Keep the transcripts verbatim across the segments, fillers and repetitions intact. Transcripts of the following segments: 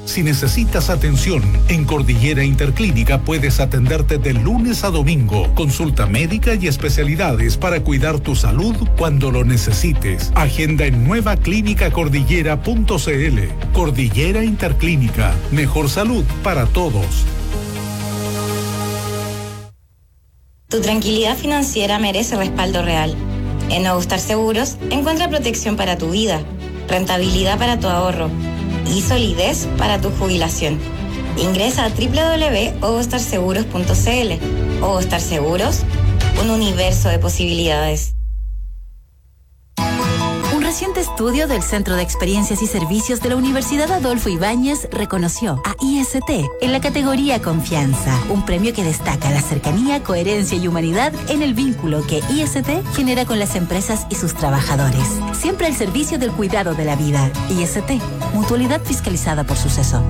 Si necesitas atención, en Cordillera Interclínica puedes atenderte de lunes a domingo. Consulta médica y especialidades para cuidar tu salud cuando lo necesites. Agenda en nueva clínica cordillera punto c l. Cordillera Interclínica. Mejor salud para todos. Tu tranquilidad financiera merece respaldo real. En Nuevo Star Seguros encuentra protección para tu vida, rentabilidad para tu ahorro y solidez para tu jubilación. Ingresa a doble u doble u doble u punto ovostar seguros punto c l. Ovostar Seguros, un universo de posibilidades. Un reciente estudio del Centro de Experiencias y Servicios de la Universidad Adolfo Ibáñez reconoció a I S T en la categoría Confianza, un premio que destaca la cercanía, coherencia y humanidad en el vínculo que I S T genera con las empresas y sus trabajadores. Siempre al servicio del cuidado de la vida. I S T, mutualidad fiscalizada por Suceso.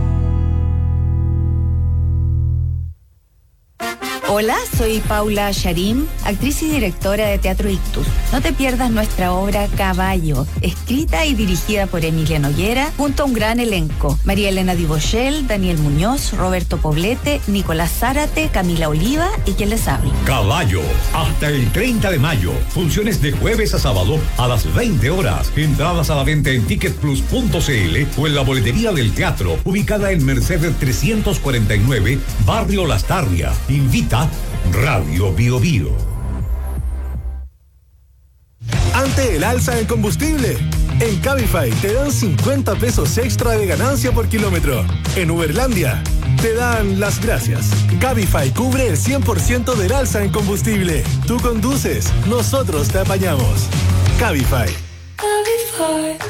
Hola, soy Paula Sharim, actriz y directora de Teatro Ictus. No te pierdas nuestra obra Caballo, escrita y dirigida por Emilia Noguera, junto a un gran elenco. María Elena Dibochel, Daniel Muñoz, Roberto Poblete, Nicolás Zárate, Camila Oliva y quien les habla. Caballo, hasta el treinta de mayo. Funciones de jueves a sábado a las veinte horas. Entradas a la venta en ticket plus punto c l o en la boletería del teatro, ubicada en Mercedes trescientos cuarenta y nueve, Barrio Las Tarrias. Invita Radio Bio Bio. Ante el alza del combustible, en Cabify te dan cincuenta pesos extra de ganancia por kilómetro. En Uberlandia te dan las gracias. Cabify cubre el cien por ciento del alza en combustible. Tú conduces, nosotros te apañamos. Cabify. Cabify.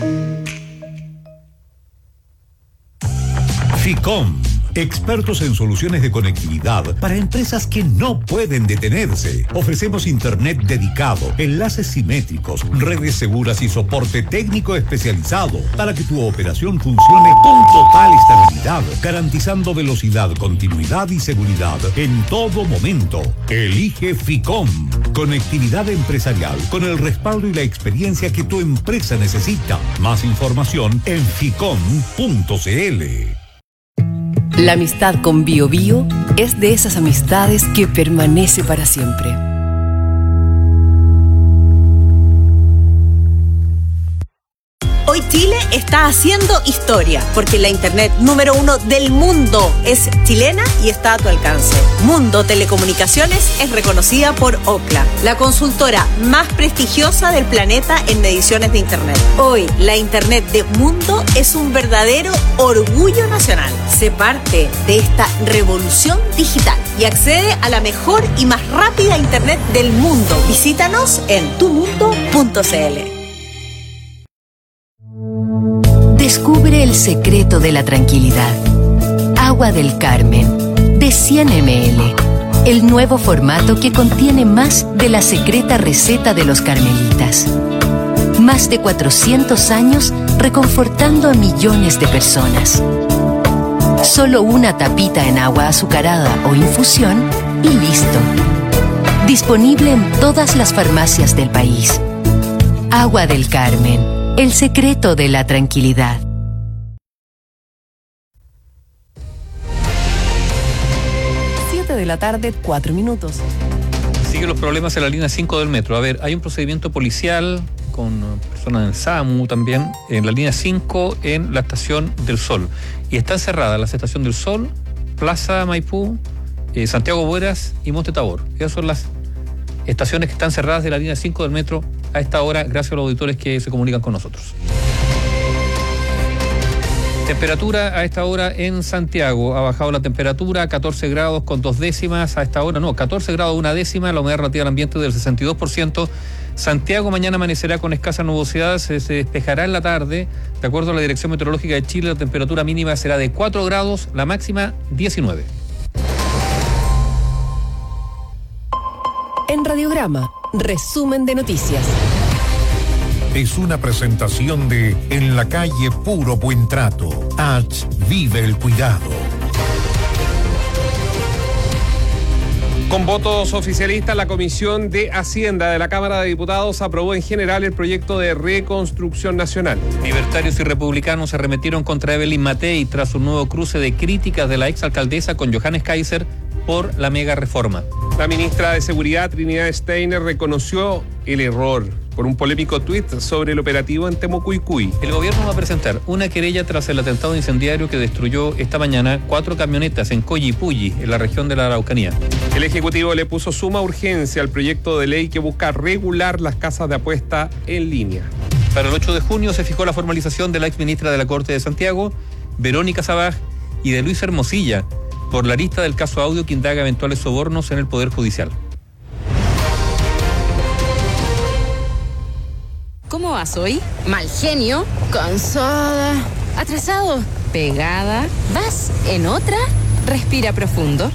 Ficom, expertos en soluciones de conectividad para empresas que no pueden detenerse. Ofrecemos internet dedicado, enlaces simétricos, redes seguras y soporte técnico especializado para que tu operación funcione con total estabilidad, garantizando velocidad, continuidad y seguridad en todo momento. Elige Ficom, conectividad empresarial con el respaldo y la experiencia que tu empresa necesita. Más información en ficom punto c l. La amistad con Bio Bio es de esas amistades que permanece para siempre. Hoy Chile está haciendo historia, porque la internet número uno del mundo es chilena y está a tu alcance. Mundo Telecomunicaciones es reconocida por Ookla, la consultora más prestigiosa del planeta en mediciones de internet. Hoy, la internet de Mundo es un verdadero orgullo nacional. Sé parte de esta revolución digital y accede a la mejor y más rápida internet del mundo. Visítanos en tu mundo punto c l. Descubre el secreto de la tranquilidad. Agua del Carmen, de cien mililitros. El nuevo formato que contiene más de la secreta receta de los carmelitas. Más de cuatrocientos años reconfortando a millones de personas. Solo una tapita en agua azucarada o infusión y listo. Disponible en todas las farmacias del país. Agua del Carmen. El secreto de la tranquilidad. Siete de la tarde, cuatro minutos. Siguen los problemas en la línea cinco del metro. A ver, hay un procedimiento policial con personas del SAMU también en la línea cinco en la Estación del Sol. Y están cerradas la Estación del Sol, Plaza Maipú, eh, Santiago Bueras y Monte Tabor. Esas son las estaciones que están cerradas de la línea cinco del metro a esta hora, gracias a los auditores que se comunican con nosotros. Temperatura a esta hora en Santiago. Ha bajado la temperatura a catorce grados con dos décimas a esta hora. No, catorce grados una décima, la humedad relativa al ambiente del sesenta y dos por ciento. Santiago mañana amanecerá con escasa nubosidad, se, se despejará en la tarde. De acuerdo a la Dirección Meteorológica de Chile, la temperatura mínima será de cuatro grados, la máxima diecinueve. En Radiograma, resumen de noticias. Es una presentación de En la calle Puro Buen Trato. H. Vive el cuidado. Con votos oficialistas, la Comisión de Hacienda de la Cámara de Diputados aprobó en general el proyecto de reconstrucción nacional. Libertarios y republicanos se arremetieron contra Evelyn Matei tras un nuevo cruce de críticas de la exalcaldesa con Johannes Kaiser por la mega reforma. La ministra de Seguridad, Trinidad Steiner, reconoció el error por un polémico tuit sobre el operativo en Temucuicui. El gobierno va a presentar una querella tras el atentado incendiario que destruyó esta mañana cuatro camionetas en Collipulli, en la región de la Araucanía. El Ejecutivo le puso suma urgencia al proyecto de ley que busca regular las casas de apuesta en línea. Para el ocho de junio se fijó la formalización de la exministra de la Corte de Santiago, Verónica Sabaj, y de Luis Hermosilla, por la lista del caso audio que indaga eventuales sobornos en el Poder Judicial. ¿Cómo vas hoy? Mal genio, cansada, atrasado, pegada. ¿Vas en otra? Respira profundo.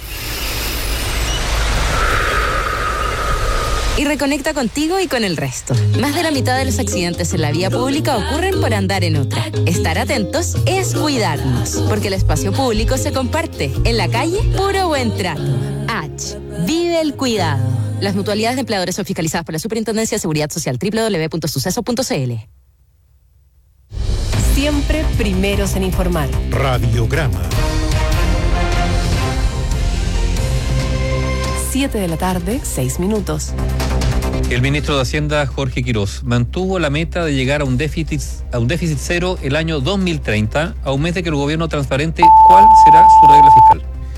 Y reconecta contigo y con el resto. Más de la mitad de los accidentes en la vía pública ocurren por andar en otra. Estar atentos es cuidarnos, porque el espacio público se comparte. En la calle, puro buen trato. H. Vive el cuidado. Las mutualidades de empleadores son fiscalizadas por la Superintendencia de Seguridad Social. doble u doble u doble u punto suceso punto c l. Siempre primeros en informar. Radiograma. siete de la tarde, seis minutos. El ministro de Hacienda, Jorge Quirós, mantuvo la meta de llegar a un déficit, a un déficit cero el año dos mil treinta, a un mes de que el gobierno transparente cuál será su regla fiscal.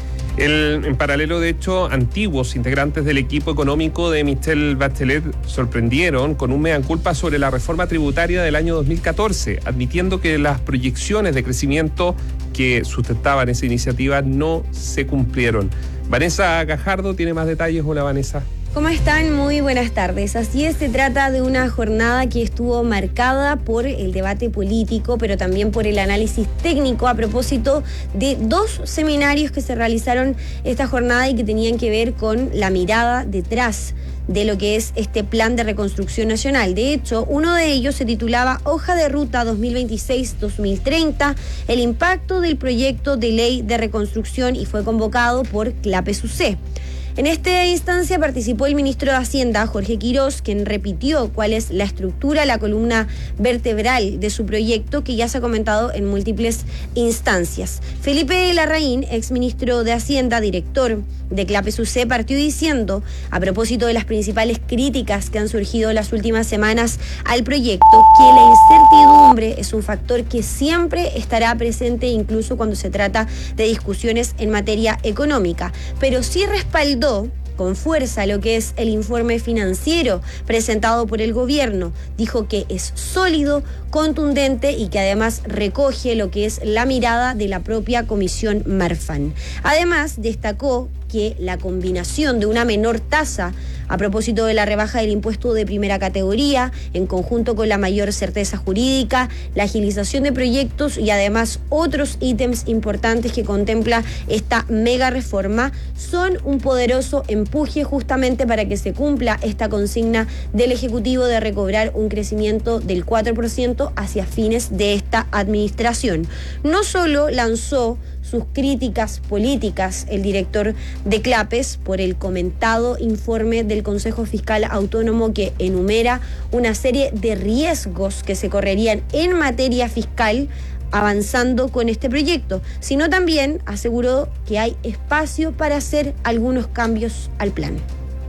El, en paralelo, de hecho, antiguos integrantes del equipo económico de Michelle Bachelet sorprendieron con un mea culpa sobre la reforma tributaria del año dos mil catorce, admitiendo que las proyecciones de crecimiento que sustentaban esa iniciativa no se cumplieron. Vanessa Gajardo tiene más detalles. Hola, Vanessa. ¿Cómo están? Muy buenas tardes. Así es, se trata de una jornada que estuvo marcada por el debate político, pero también por el análisis técnico a propósito de dos seminarios que se realizaron esta jornada y que tenían que ver con la mirada detrás de lo que es este plan de reconstrucción nacional. De hecho, uno de ellos se titulaba Hoja de Ruta dos mil veintiséis a dos mil treinta, el impacto del proyecto de ley de reconstrucción, y fue convocado por CLAPES-U C. En esta instancia participó el ministro de Hacienda, Jorge Quirós, quien repitió cuál es la estructura, la columna vertebral de su proyecto, que ya se ha comentado en múltiples instancias. Felipe Larraín, exministro de Hacienda, director de CLAPES-U C, partió diciendo, a propósito de las principales críticas que han surgido las últimas semanas al proyecto, que la incertidumbre es un factor que siempre estará presente, incluso cuando se trata de discusiones en materia económica, pero sí respaldó con fuerza lo que es el informe financiero presentado por el gobierno. Dijo que es sólido, contundente y que además recoge lo que es la mirada de la propia Comisión Marfan. Además, destacó que la combinación de una menor tasa a propósito de la rebaja del impuesto de primera categoría, en conjunto con la mayor certeza jurídica, la agilización de proyectos y además otros ítems importantes que contempla esta mega reforma, son un poderoso empuje justamente para que se cumpla esta consigna del Ejecutivo de recobrar un crecimiento del cuatro por ciento hacia fines de esta administración. No solo lanzó sus críticas políticas el director de CLAPES por el comentado informe del Consejo Fiscal Autónomo, que enumera una serie de riesgos que se correrían en materia fiscal avanzando con este proyecto, sino también aseguró que hay espacio para hacer algunos cambios al plan.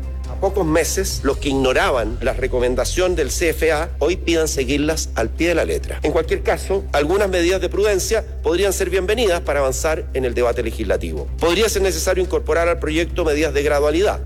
A pocos meses, los que ignoraban la recomendación del C F A hoy pidan seguirlas al pie de la letra. En cualquier caso, algunas medidas de prudencia podrían ser bienvenidas para avanzar en el debate legislativo. Podría ser necesario incorporar al proyecto medidas de gradualidad.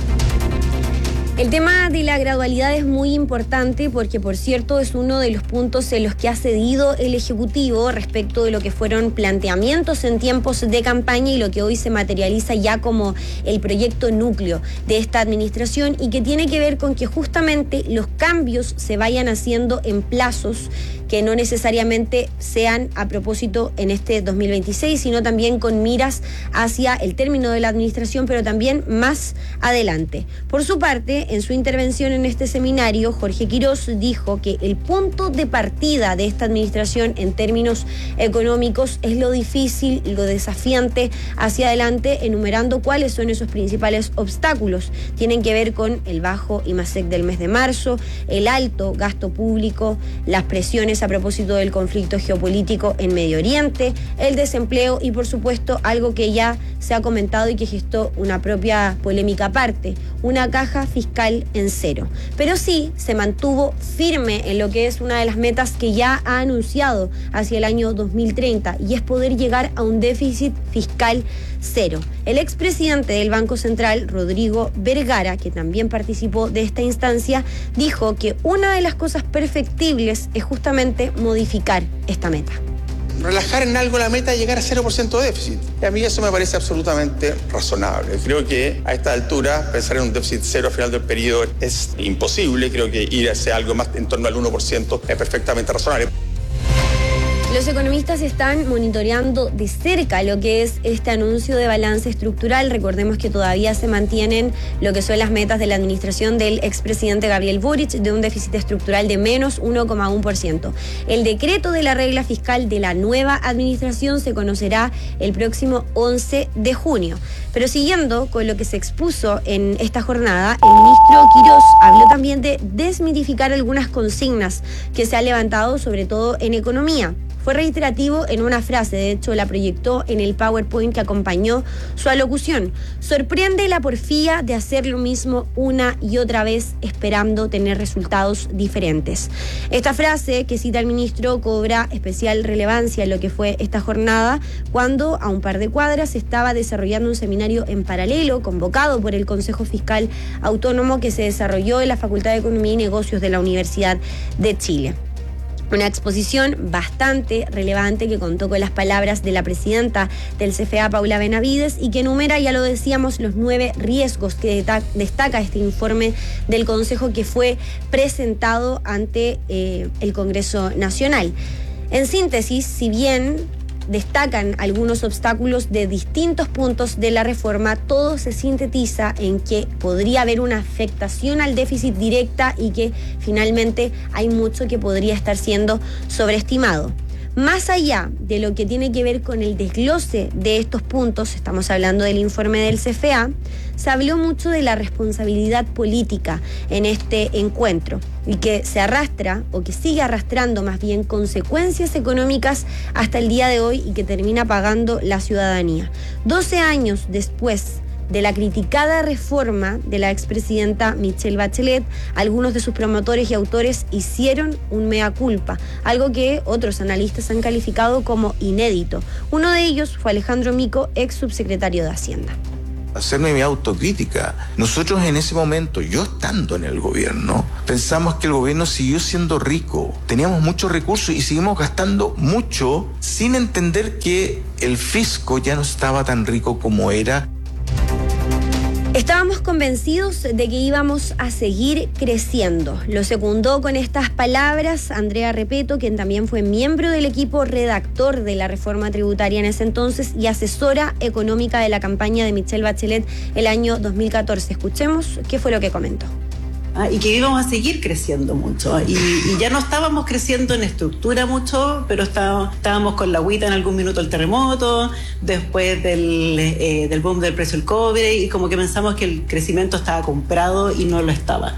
El tema de la gradualidad es muy importante porque, por cierto, es uno de los puntos en los que ha cedido el Ejecutivo respecto de lo que fueron planteamientos en tiempos de campaña y lo que hoy se materializa ya como el proyecto núcleo de esta administración, y que tiene que ver con que justamente los cambios se vayan haciendo en plazos que que no necesariamente sean a propósito en este dos mil veintiséis, sino también con miras hacia el término de la administración, pero también más adelante. Por su parte, en su intervención en este seminario, Jorge Quirós dijo que el punto de partida de esta administración en términos económicos es lo difícil, lo desafiante hacia adelante, enumerando cuáles son esos principales obstáculos. Tienen que ver con el bajo IMASEC del mes de marzo, el alto gasto público, las presiones a propósito del conflicto geopolítico en Medio Oriente, el desempleo y, por supuesto, algo que ya se ha comentado y que gestó una propia polémica aparte, una caja fiscal en cero. Pero sí se mantuvo firme en lo que es una de las metas que ya ha anunciado hacia el año dos mil treinta, y es poder llegar a un déficit fiscal cero. El expresidente del Banco Central, Rodrigo Vergara, que también participó de esta instancia, dijo que una de las cosas perfectibles es justamente modificar esta meta. Relajar en algo la meta de llegar a cero por ciento de déficit. Y a mí eso me parece absolutamente razonable. Creo que a esta altura pensar en un déficit cero al final del periodo es imposible. Creo que ir hacia algo más en torno al uno por ciento es perfectamente razonable. Los economistas están monitoreando de cerca lo que es este anuncio de balance estructural. Recordemos que todavía se mantienen lo que son las metas de la administración del expresidente Gabriel Boric de un déficit estructural de menos uno coma uno por ciento. El decreto de la regla fiscal de la nueva administración se conocerá el próximo once de junio. Pero siguiendo con lo que se expuso en esta jornada, el ministro Quirós habló también de desmitificar algunas consignas que se han levantado, sobre todo en economía. Fue reiterativo en una frase, de hecho la proyectó en el PowerPoint que acompañó su alocución. Sorprende la porfía de hacer lo mismo una y otra vez esperando tener resultados diferentes. Esta frase que cita el ministro cobra especial relevancia en lo que fue esta jornada, cuando a un par de cuadras se estaba desarrollando un seminario en paralelo convocado por el Consejo Fiscal Autónomo que se desarrolló en la Facultad de Economía y Negocios de la Universidad de Chile. Una exposición bastante relevante que contó con las palabras de la presidenta del C F A, Paula Benavides, y que enumera, ya lo decíamos, los nueve riesgos que destaca este informe del Consejo que fue presentado ante eh, el Congreso Nacional. En síntesis, si bien destacan algunos obstáculos de distintos puntos de la reforma, todo se sintetiza en que podría haber una afectación al déficit directa y que finalmente hay mucho que podría estar siendo sobreestimado. Más allá de lo que tiene que ver con el desglose de estos puntos, estamos hablando del informe del C F A, se habló mucho de la responsabilidad política en este encuentro y que se arrastra, o que sigue arrastrando más bien, consecuencias económicas hasta el día de hoy y que termina pagando la ciudadanía. doce años después de la criticada reforma de la expresidenta Michelle Bachelet, algunos de sus promotores y autores hicieron un mea culpa, algo que otros analistas han calificado como inédito. Uno de ellos fue Alejandro Mico, ex subsecretario de Hacienda. Hacerme mi autocrítica. Nosotros en ese momento, yo estando en el gobierno, pensamos que el gobierno siguió siendo rico. Teníamos muchos recursos y seguimos gastando mucho sin entender que el fisco ya no estaba tan rico como era. Estábamos convencidos de que íbamos a seguir creciendo. Lo secundó con estas palabras Andrea Repeto, quien también fue miembro del equipo redactor de la reforma tributaria en ese entonces y asesora económica de la campaña de Michelle Bachelet el año dos mil catorce. Escuchemos qué fue lo que comentó. Ah, y que íbamos a seguir creciendo mucho. Y, y ya no estábamos creciendo en estructura mucho, pero estábamos, estábamos con la agüita en algún minuto del terremoto, después del, eh, del boom del precio del cobre, y como que pensamos que el crecimiento estaba comprado y no lo estaba.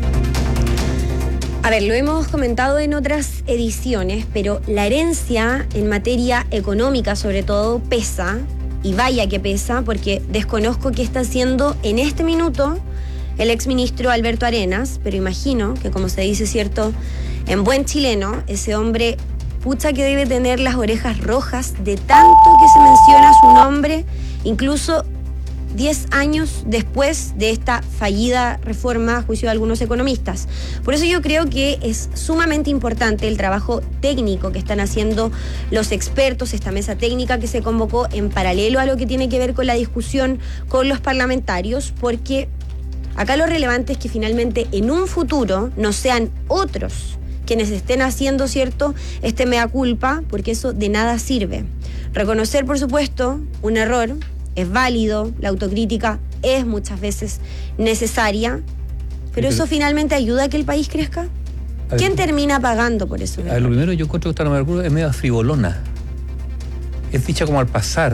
A ver, lo hemos comentado en otras ediciones, pero la herencia en materia económica sobre todo pesa, y vaya que pesa, porque desconozco qué está haciendo en este minuto el exministro Alberto Arenas, pero imagino que, como se dice, cierto, en buen chileno, ese hombre, pucha que debe tener las orejas rojas de tanto que se menciona su nombre, incluso diez años después de esta fallida reforma a juicio de algunos economistas. Por eso yo creo que es sumamente importante el trabajo técnico que están haciendo los expertos, esta mesa técnica que se convocó en paralelo a lo que tiene que ver con la discusión con los parlamentarios, porque acá lo relevante es que finalmente en un futuro no sean otros quienes estén haciendo, ¿cierto?, este mea culpa, porque eso de nada sirve. Reconocer, por supuesto, un error es válido, la autocrítica es muchas veces necesaria, pero eso finalmente ayuda a que el país crezca. ¿Quién termina pagando por eso? A ver, lo primero yo encuentro que esta norma es medio frivolona. Es dicha como al pasar.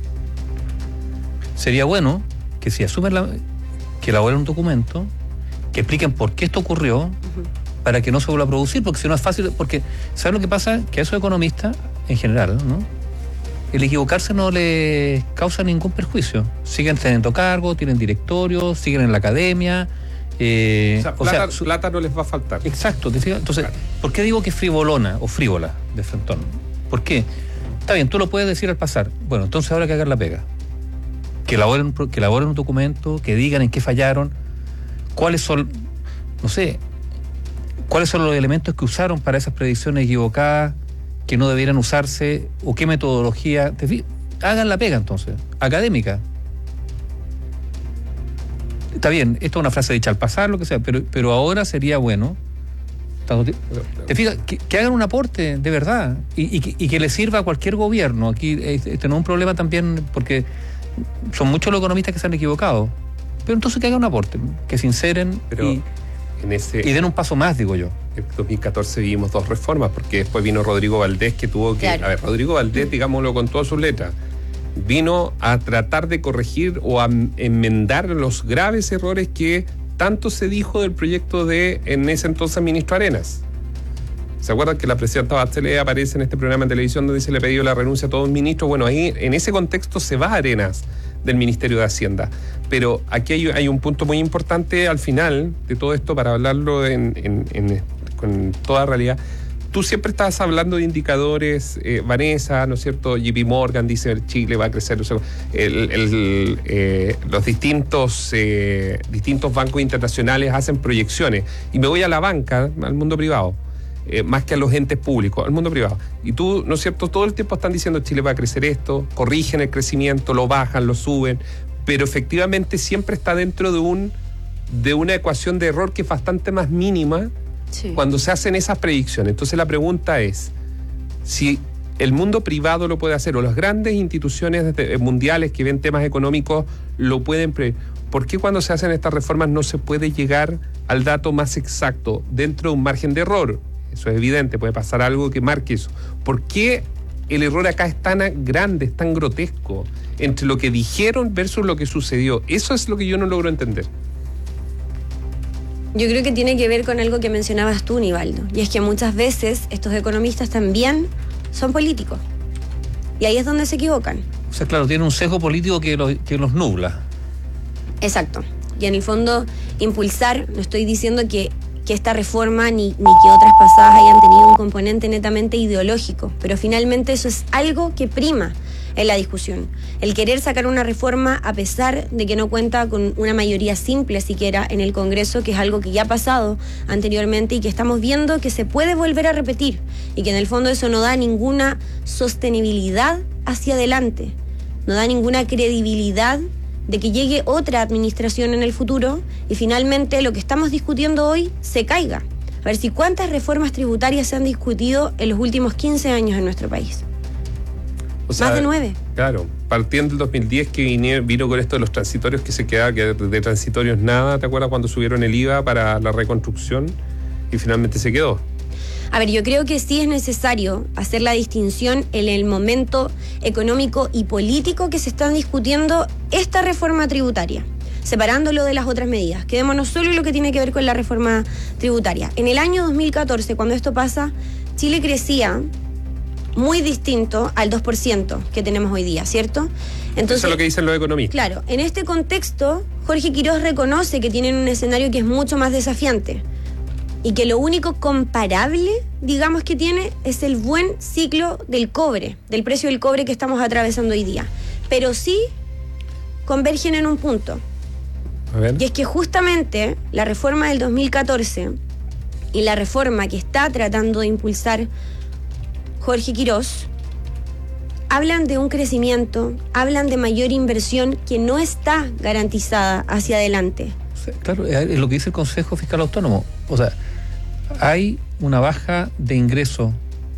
Sería bueno que si asumen la, que elaboren un documento, que expliquen por qué esto ocurrió, uh-huh, para que no se vuelva a producir, porque si no es fácil, porque ¿sabes lo que pasa? Que a esos economistas, en general, ¿no?, el equivocarse no les causa ningún perjuicio. Siguen teniendo cargos, tienen directorios, siguen en la academia. Eh, o sea, o plata, sea su, plata no les va a faltar. Exacto. Entonces, claro. ¿Por qué digo que es frivolona o frívola de Frentón? ¿Por qué? Está bien, tú lo puedes decir al pasar. Bueno, entonces ahora que hagan la pega. Que elaboren, que elaboren un documento, que digan en qué fallaron, cuáles son, no sé, cuáles son los elementos que usaron para esas predicciones equivocadas, que no debieran usarse, o qué metodología. Te, hagan la pega entonces, académica. Está bien, esto es una frase dicha al pasar, lo que sea, pero, pero ahora sería bueno, te fijas, que, que hagan un aporte de verdad y, y, que, y que le sirva a cualquier gobierno. Aquí eh, tenemos un problema también porque son muchos los economistas que se han equivocado, pero entonces que hagan un aporte, que se inseren pero y, en ese, y den un paso más, digo yo. En dos mil catorce vivimos dos reformas, porque después vino Rodrigo Valdés, que tuvo que... Claro. A ver, Rodrigo Valdés, digámoslo con todas sus letras, vino a tratar de corregir o a enmendar los graves errores que tanto se dijo del proyecto de, en ese entonces, ministro Arenas. ¿Se acuerdan que la presidenta Bachelet aparece en este programa de televisión donde se le pidió la renuncia a todos los ministros? Bueno, ahí en ese contexto se va Arenas del Ministerio de Hacienda. Pero aquí hay, hay un punto muy importante al final de todo esto para hablarlo en, en, en, con toda realidad. Tú siempre estás hablando de indicadores, eh, Vanessa, ¿no es cierto? J P Morgan dice que Chile va a crecer, o sea, el, el, eh, los distintos, eh, distintos bancos internacionales hacen proyecciones. Y me voy a la banca, al mundo privado. Eh, más que a los entes públicos, al mundo privado. Y tú, ¿no es cierto?, todo el tiempo están diciendo Chile va a crecer esto, corrigen el crecimiento, lo bajan, lo suben, pero efectivamente siempre está dentro de un de una ecuación de error que es bastante más mínima, sí, cuando se hacen esas predicciones. Entonces la pregunta es, si el mundo privado lo puede hacer o las grandes instituciones mundiales que ven temas económicos lo pueden prever, ¿por qué cuando se hacen estas reformas no se puede llegar al dato más exacto dentro de un margen de error? Eso es evidente, puede pasar algo que marque eso. ¿Por qué el error acá es tan grande, es tan grotesco entre lo que dijeron versus lo que sucedió? Eso es lo que yo no logro entender. Yo creo que tiene que ver con algo que mencionabas tú, Nivaldo, y es que muchas veces estos economistas también son políticos. Y ahí es donde se equivocan. O sea, claro, tiene un sesgo político que los, que los nubla. Exacto. Y en el fondo, impulsar, no estoy diciendo que que esta reforma ni, ni que otras pasadas hayan tenido un componente netamente ideológico, pero finalmente eso es algo que prima en la discusión. El querer sacar una reforma a pesar de que no cuenta con una mayoría simple siquiera en el Congreso, que es algo que ya ha pasado anteriormente y que estamos viendo que se puede volver a repetir y que en el fondo eso no da ninguna sostenibilidad hacia adelante, no da ninguna credibilidad de que llegue otra administración en el futuro y finalmente lo que estamos discutiendo hoy se caiga. A ver si cuántas reformas tributarias se han discutido en los últimos quince años en nuestro país. O sea, más de nueve. Claro, partiendo del dos mil diez que vino, vino con esto de los transitorios que se quedaba, que de transitorios nada, ¿te acuerdas cuando subieron el I V A para la reconstrucción? Y finalmente se quedó. A ver, yo creo que sí es necesario hacer la distinción en el momento económico y político que se están discutiendo esta reforma tributaria, separándolo de las otras medidas. Quedémonos solo en lo que tiene que ver con la reforma tributaria. En el año dos mil catorce, cuando esto pasa, Chile crecía muy distinto al dos por ciento que tenemos hoy día, ¿cierto? Entonces, eso es lo que dicen los economistas. Claro, en este contexto, Jorge Quiroz reconoce que tienen un escenario que es mucho más desafiante. Y que lo único comparable, digamos, que tiene es el buen ciclo del cobre, del precio del cobre que estamos atravesando hoy día. Pero sí convergen en un punto. A ver. Y es que justamente la reforma del dos mil catorce y la reforma que está tratando de impulsar Jorge Quiroz hablan de un crecimiento, hablan de mayor inversión que no está garantizada hacia adelante. Claro, es lo que dice el Consejo Fiscal Autónomo. O sea, hay una baja de ingresos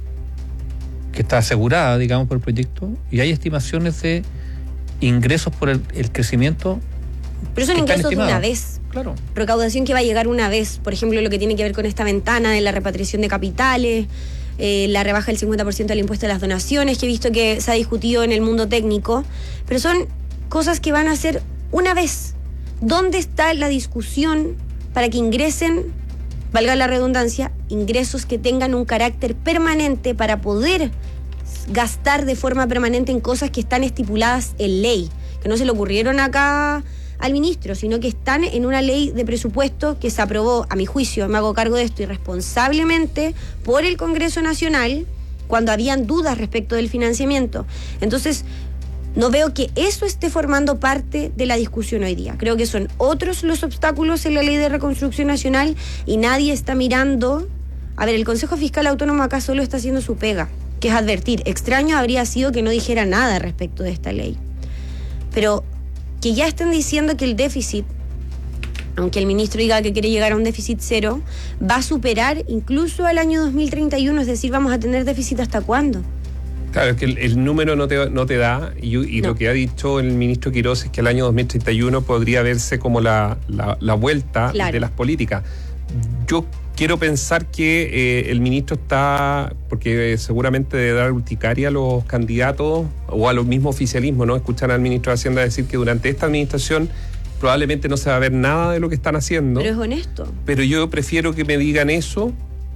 que está asegurada, digamos, por el proyecto, y hay estimaciones de ingresos por el, el crecimiento. Pero son ingresos de una vez. Claro. Recaudación que va a llegar una vez. Por ejemplo, lo que tiene que ver con esta ventana de la repatriación de capitales, eh, la rebaja del cincuenta por ciento del impuesto a las donaciones, que he visto que se ha discutido en el mundo técnico. Pero son cosas que van a ser una vez. ¿Dónde está la discusión para que ingresen, valga la redundancia, ingresos que tengan un carácter permanente para poder gastar de forma permanente en cosas que están estipuladas en ley? Que no se le ocurrieron acá al ministro, sino que están en una ley de presupuesto que se aprobó, a mi juicio, me hago cargo de esto, irresponsablemente por el Congreso Nacional, cuando habían dudas respecto del financiamiento. Entonces, no veo que eso esté formando parte de la discusión hoy día. Creo que son otros los obstáculos en la Ley de Reconstrucción Nacional y nadie está mirando. A ver, el Consejo Fiscal Autónomo acá solo está haciendo su pega, que es advertir. Extraño habría sido que no dijera nada respecto de esta ley. Pero que ya estén diciendo que el déficit, aunque el ministro diga que quiere llegar a un déficit cero, va a superar incluso al año dos mil treinta y uno, es decir, vamos a tener déficit ¿hasta cuándo? Claro, es que el, el número no te, no te da, y, y no. Lo que ha dicho el ministro Quirós es que el año dos mil treinta y uno podría verse como la, la, la vuelta claro. de las políticas. Yo quiero pensar que eh, el ministro está, porque seguramente debe dar urticaria a los candidatos o a los mismos oficialismos, ¿no? Escuchan al ministro de Hacienda decir que durante esta administración probablemente no se va a ver nada de lo que están haciendo. Pero es honesto. Pero yo prefiero que me digan eso.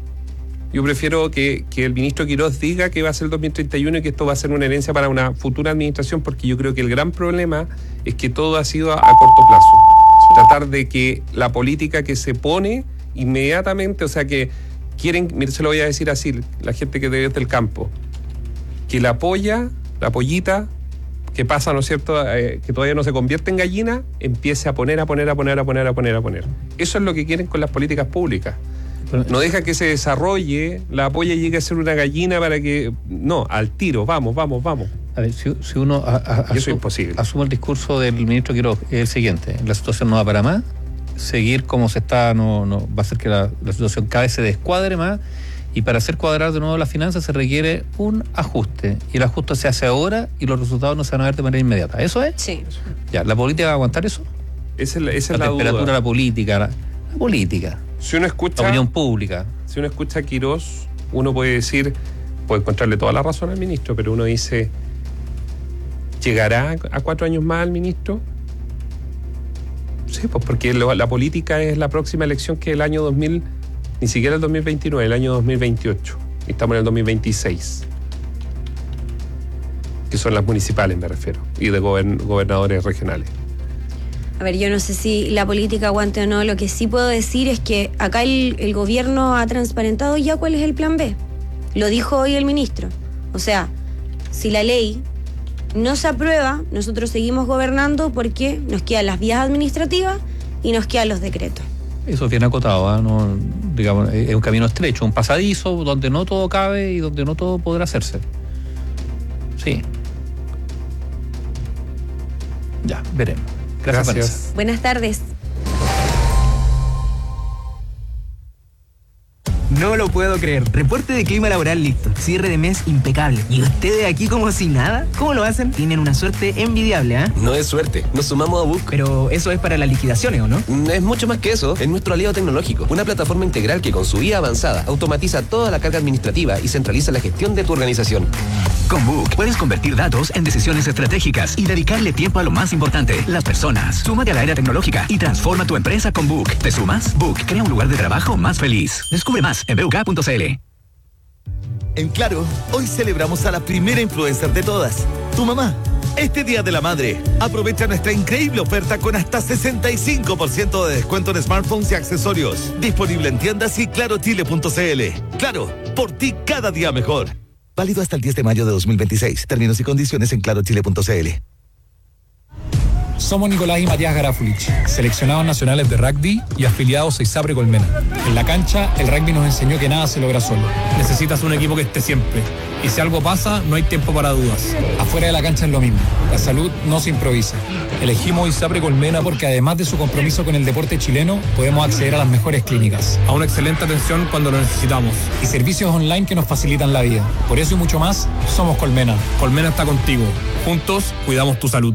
Yo prefiero que, que el ministro Quirós diga que va a ser el dos mil treinta y uno y que esto va a ser una herencia para una futura administración, porque yo creo que el gran problema es que todo ha sido a, a corto plazo. Sí. Tratar de que la política que se pone inmediatamente, o sea que quieren, mire, se lo voy a decir así, la gente que desde el campo, que la polla, la pollita, que pasa, ¿no es cierto?, eh, que todavía no se convierte en gallina, empiece a poner, a poner, a poner, a poner, a poner, a poner. Eso es lo que quieren con las políticas públicas. No deja que se desarrolle, la polla llegue a ser una gallina para que... No, al tiro, vamos, vamos, vamos. A ver, si, si uno a, a, Eso es imposible. Asume el discurso del ministro Quirós, es el siguiente: la situación no va para más, seguir como se está no, no va a hacer que la, la situación cada vez se descuadre más, y para hacer cuadrar de nuevo las finanzas se requiere un ajuste, y el ajuste se hace ahora y los resultados no se van a ver de manera inmediata. ¿Eso es? Sí. Ya, ¿la política va a aguantar eso? Esa es la, esa es la, la temperatura duda. de la política, la, la política. Si uno escucha... La opinión pública. Si uno escucha a Quirós, uno puede decir, puede encontrarle toda la razón al ministro, pero uno dice, ¿llegará a cuatro años más el ministro? Sí, pues porque lo, la política es la próxima elección, que es el año dos mil, ni siquiera el dos mil veintinueve, el año dos mil veintiocho. Y estamos en el dos mil veintiséis. Que son las municipales, me refiero, y de gobern, gobernadores regionales. A ver, yo no sé si la política aguante o no. Lo que sí puedo decir es que acá el, el gobierno ha transparentado ya cuál es el plan B. Lo dijo hoy el ministro. O sea, si la ley no se aprueba, nosotros seguimos gobernando porque nos quedan las vías administrativas y nos quedan los decretos. Eso es bien acotado, ¿eh? No, digamos, es un camino estrecho, un pasadizo donde no todo cabe y donde no todo podrá hacerse. Sí. Ya, veremos. Gracias, Gracias. Vanessa. Buenas tardes. No lo puedo creer. Reporte de clima laboral listo. Cierre de mes impecable. ¿Y ustedes aquí como si nada? ¿Cómo lo hacen? Tienen una suerte envidiable, ¿ah? ¿eh? No es suerte. Nos sumamos a Book. Pero eso es para las liquidaciones, ¿o no? Es mucho más que eso. Es nuestro aliado tecnológico. Una plataforma integral que con su I A avanzada automatiza toda la carga administrativa y centraliza la gestión de tu organización. Con Book puedes convertir datos en decisiones estratégicas y dedicarle tiempo a lo más importante, las personas. Súmate a la era tecnológica y transforma tu empresa con Book. ¿Te sumas? Book crea un lugar de trabajo más feliz. Descubre más en b u k punto c l. En Claro, hoy celebramos a la primera influencer de todas, tu mamá. Este Día de la Madre, aprovecha nuestra increíble oferta con hasta sesenta y cinco por ciento de descuento en smartphones y accesorios. Disponible en tiendas y claro chile punto c l. Claro, por ti cada día mejor. Válido hasta el diez de mayo de dos mil veintiséis. Términos y condiciones en claro chile punto c l. Somos Nicolás y Matías Garafulich, seleccionados nacionales de rugby y afiliados a ISAPRE Colmena. En la cancha, el rugby nos enseñó que nada se logra solo. Necesitas un equipo que esté siempre. Y si algo pasa, no hay tiempo para dudas. Afuera de la cancha es lo mismo. La salud no se improvisa. Elegimos ISAPRE Colmena porque además de su compromiso con el deporte chileno, podemos acceder a las mejores clínicas, a una excelente atención cuando lo necesitamos y servicios online que nos facilitan la vida. Por eso y mucho más, somos Colmena. Colmena está contigo. Juntos, cuidamos tu salud.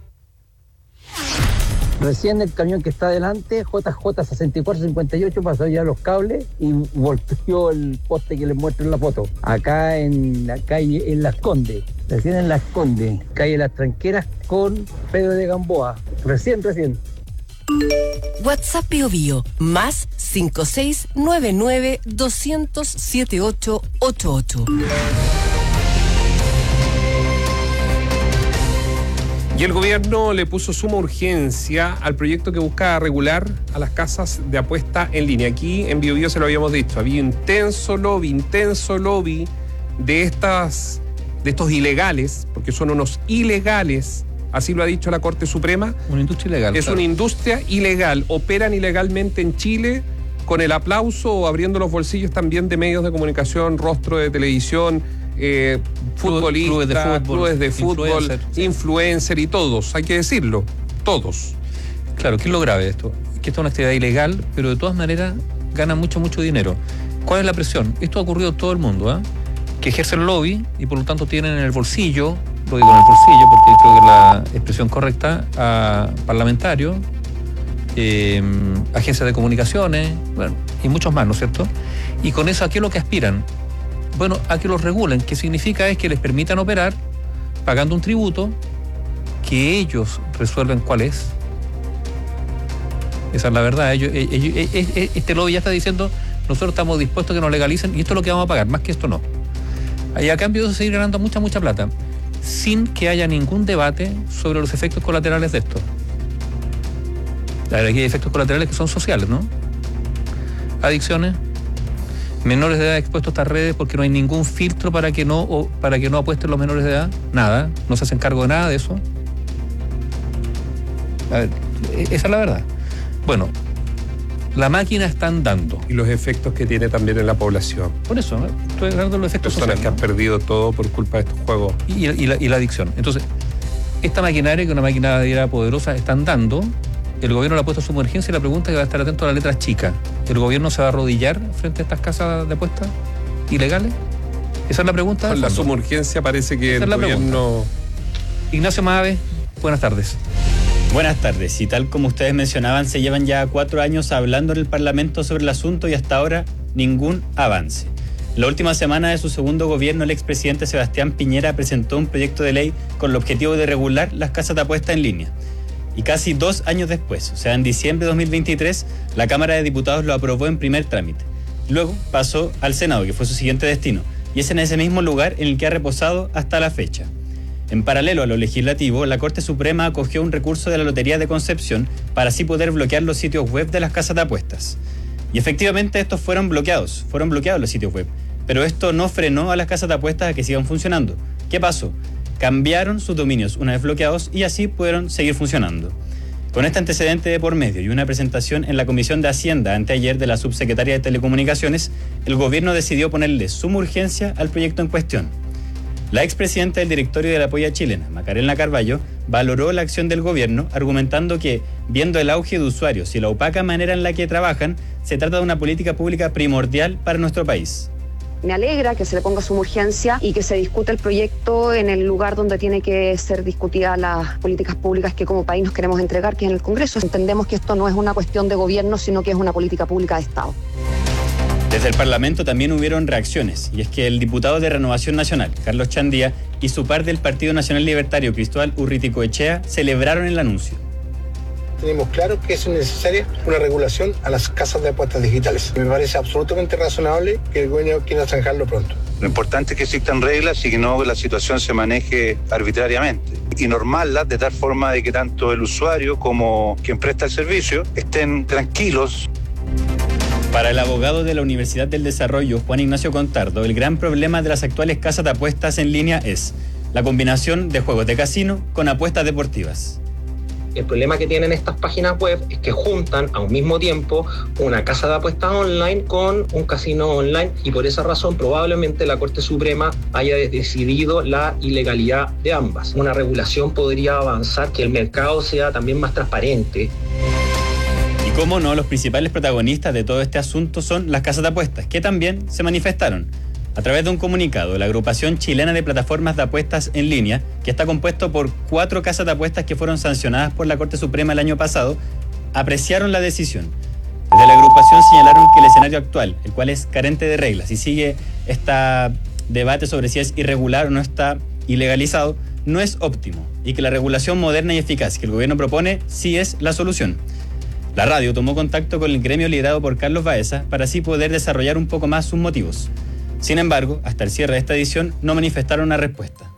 Recién el camión que está adelante, J J sesenta y cuatro cincuenta y ocho, pasó ya los cables y volteó el poste que les muestro en la foto. Acá en la calle, en Las Condes, recién en Las Condes, calle Las Tranqueras con Pedro de Gamboa. Recién, recién. WhatsApp Bio Bio, más cinco seis nueve nueve dos cero cero siete ocho ocho ocho. Y el gobierno le puso suma urgencia al proyecto que busca regular a las casas de apuesta en línea. Aquí en Bio Bio se lo habíamos dicho, había intenso lobby, intenso lobby de estas, de estos ilegales, porque son unos ilegales, así lo ha dicho la Corte Suprema. Una industria ilegal. Es claro. Una industria ilegal, operan ilegalmente en Chile con el aplauso o abriendo los bolsillos también de medios de comunicación, rostro de televisión, Eh, futbolistas, clubes de fútbol, clubes de fútbol influencer, sí. influencer y todos, hay que decirlo, todos. Claro, ¿qué es lo grave de esto? Que esta es una actividad ilegal, pero de todas maneras ganan mucho, mucho dinero. ¿Cuál es la presión? Esto ha ocurrido en todo el mundo, ¿eh? Que ejercen lobby y por lo tanto tienen en el bolsillo, lo digo en el bolsillo porque creo que es la expresión correcta, a parlamentarios, eh, agencias de comunicaciones, bueno, y muchos más, ¿no es cierto? Y con eso, ¿a qué es lo que aspiran? Bueno, a que los regulen. ¿Qué significa? Es que les permitan operar pagando un tributo que ellos resuelven cuál es. Esa es la verdad. Ellos, ellos, ellos, este lobby ya está diciendo, nosotros estamos dispuestos a que nos legalicen y esto es lo que vamos a pagar, más que esto no. Y a cambio de seguir ganando mucha, mucha plata, sin que haya ningún debate sobre los efectos colaterales de esto. La verdad es que hay efectos colaterales que son sociales, ¿no? Adicciones, menores de edad expuestos a estas redes porque no hay ningún filtro para que no o para que no apuesten los menores de edad, nada, no se hacen cargo de nada de eso. A ver, esa es la verdad. Bueno, la máquina está andando. Y los efectos que tiene también en la población. Por eso, ¿no? Estoy hablando de los efectos sociales. Personas sociales, que han perdido todo por culpa de estos juegos. Y, y, la, y la adicción. Entonces, esta maquinaria, que es una maquinaria poderosa, está andando. El gobierno le ha puesto su emergencia y la pregunta es que va a estar atento a las letras chicas. ¿El gobierno se va a arrodillar frente a estas casas de apuestas ilegales? Esa es la pregunta. Con la suma urgencia parece que Esa el es la gobierno... Pregunta. Ignacio Mave, buenas tardes. Buenas tardes. Y tal como ustedes mencionaban, se llevan ya cuatro años hablando en el Parlamento sobre el asunto y hasta ahora ningún avance. La última semana de su segundo gobierno, el expresidente Sebastián Piñera presentó un proyecto de ley con el objetivo de regular las casas de apuesta en línea. Y casi dos años después, o sea, en diciembre de dos mil veintitrés, la Cámara de Diputados lo aprobó en primer trámite. Luego pasó al Senado, que fue su siguiente destino, y es en ese mismo lugar en el que ha reposado hasta la fecha. En paralelo a lo legislativo, la Corte Suprema acogió un recurso de la Lotería de Concepción para así poder bloquear los sitios web de las casas de apuestas. Y efectivamente estos fueron bloqueados, fueron bloqueados los sitios web, pero esto no frenó a las casas de apuestas a que sigan funcionando. ¿Qué pasó? Cambiaron sus dominios una vez bloqueados y así pudieron seguir funcionando. Con este antecedente de por medio y una presentación en la Comisión de Hacienda anteayer de la subsecretaria de Telecomunicaciones, el gobierno decidió ponerle suma urgencia al proyecto en cuestión. La expresidenta del directorio de la Polla Chilena, Macarena Carballo, valoró la acción del gobierno argumentando que, viendo el auge de usuarios y la opaca manera en la que trabajan, se trata de una política pública primordial para nuestro país. Me alegra que se le ponga suma urgencia y que se discuta el proyecto en el lugar donde tiene que ser discutidas las políticas públicas que como país nos queremos entregar, que es en el Congreso. Entendemos que esto no es una cuestión de gobierno, sino que es una política pública de Estado. Desde el Parlamento también hubieron reacciones, y es que el diputado de Renovación Nacional, Carlos Chandía, y su par del Partido Nacional Libertario, Cristóbal Urriticoechea, celebraron el anuncio. Tenemos claro que es necesaria una regulación a las casas de apuestas digitales. Me parece absolutamente razonable que el gobierno quiera zanjarlo pronto. Lo importante es que existan reglas y que no la situación se maneje arbitrariamente. Y normarlas de tal forma de que tanto el usuario como quien presta el servicio estén tranquilos. Para el abogado de la Universidad del Desarrollo, Juan Ignacio Contardo, el gran problema de las actuales casas de apuestas en línea es la combinación de juegos de casino con apuestas deportivas. El problema que tienen estas páginas web es que juntan a un mismo tiempo una casa de apuestas online con un casino online, y por esa razón probablemente la Corte Suprema haya decidido la ilegalidad de ambas. Una regulación podría avanzar, que el mercado sea también más transparente. Y cómo no, los principales protagonistas de todo este asunto son las casas de apuestas, que también se manifestaron. A través de un comunicado, la agrupación chilena de plataformas de apuestas en línea, que está compuesto por cuatro casas de apuestas que fueron sancionadas por la Corte Suprema el año pasado, apreciaron la decisión. Desde la agrupación señalaron que el escenario actual, el cual es carente de reglas y sigue este debate sobre si es irregular o no está ilegalizado, no es óptimo, y que la regulación moderna y eficaz que el gobierno propone sí es la solución. La radio tomó contacto con el gremio liderado por Carlos Baeza para así poder desarrollar un poco más sus motivos. Sin embargo, hasta el cierre de esta edición no manifestaron una respuesta.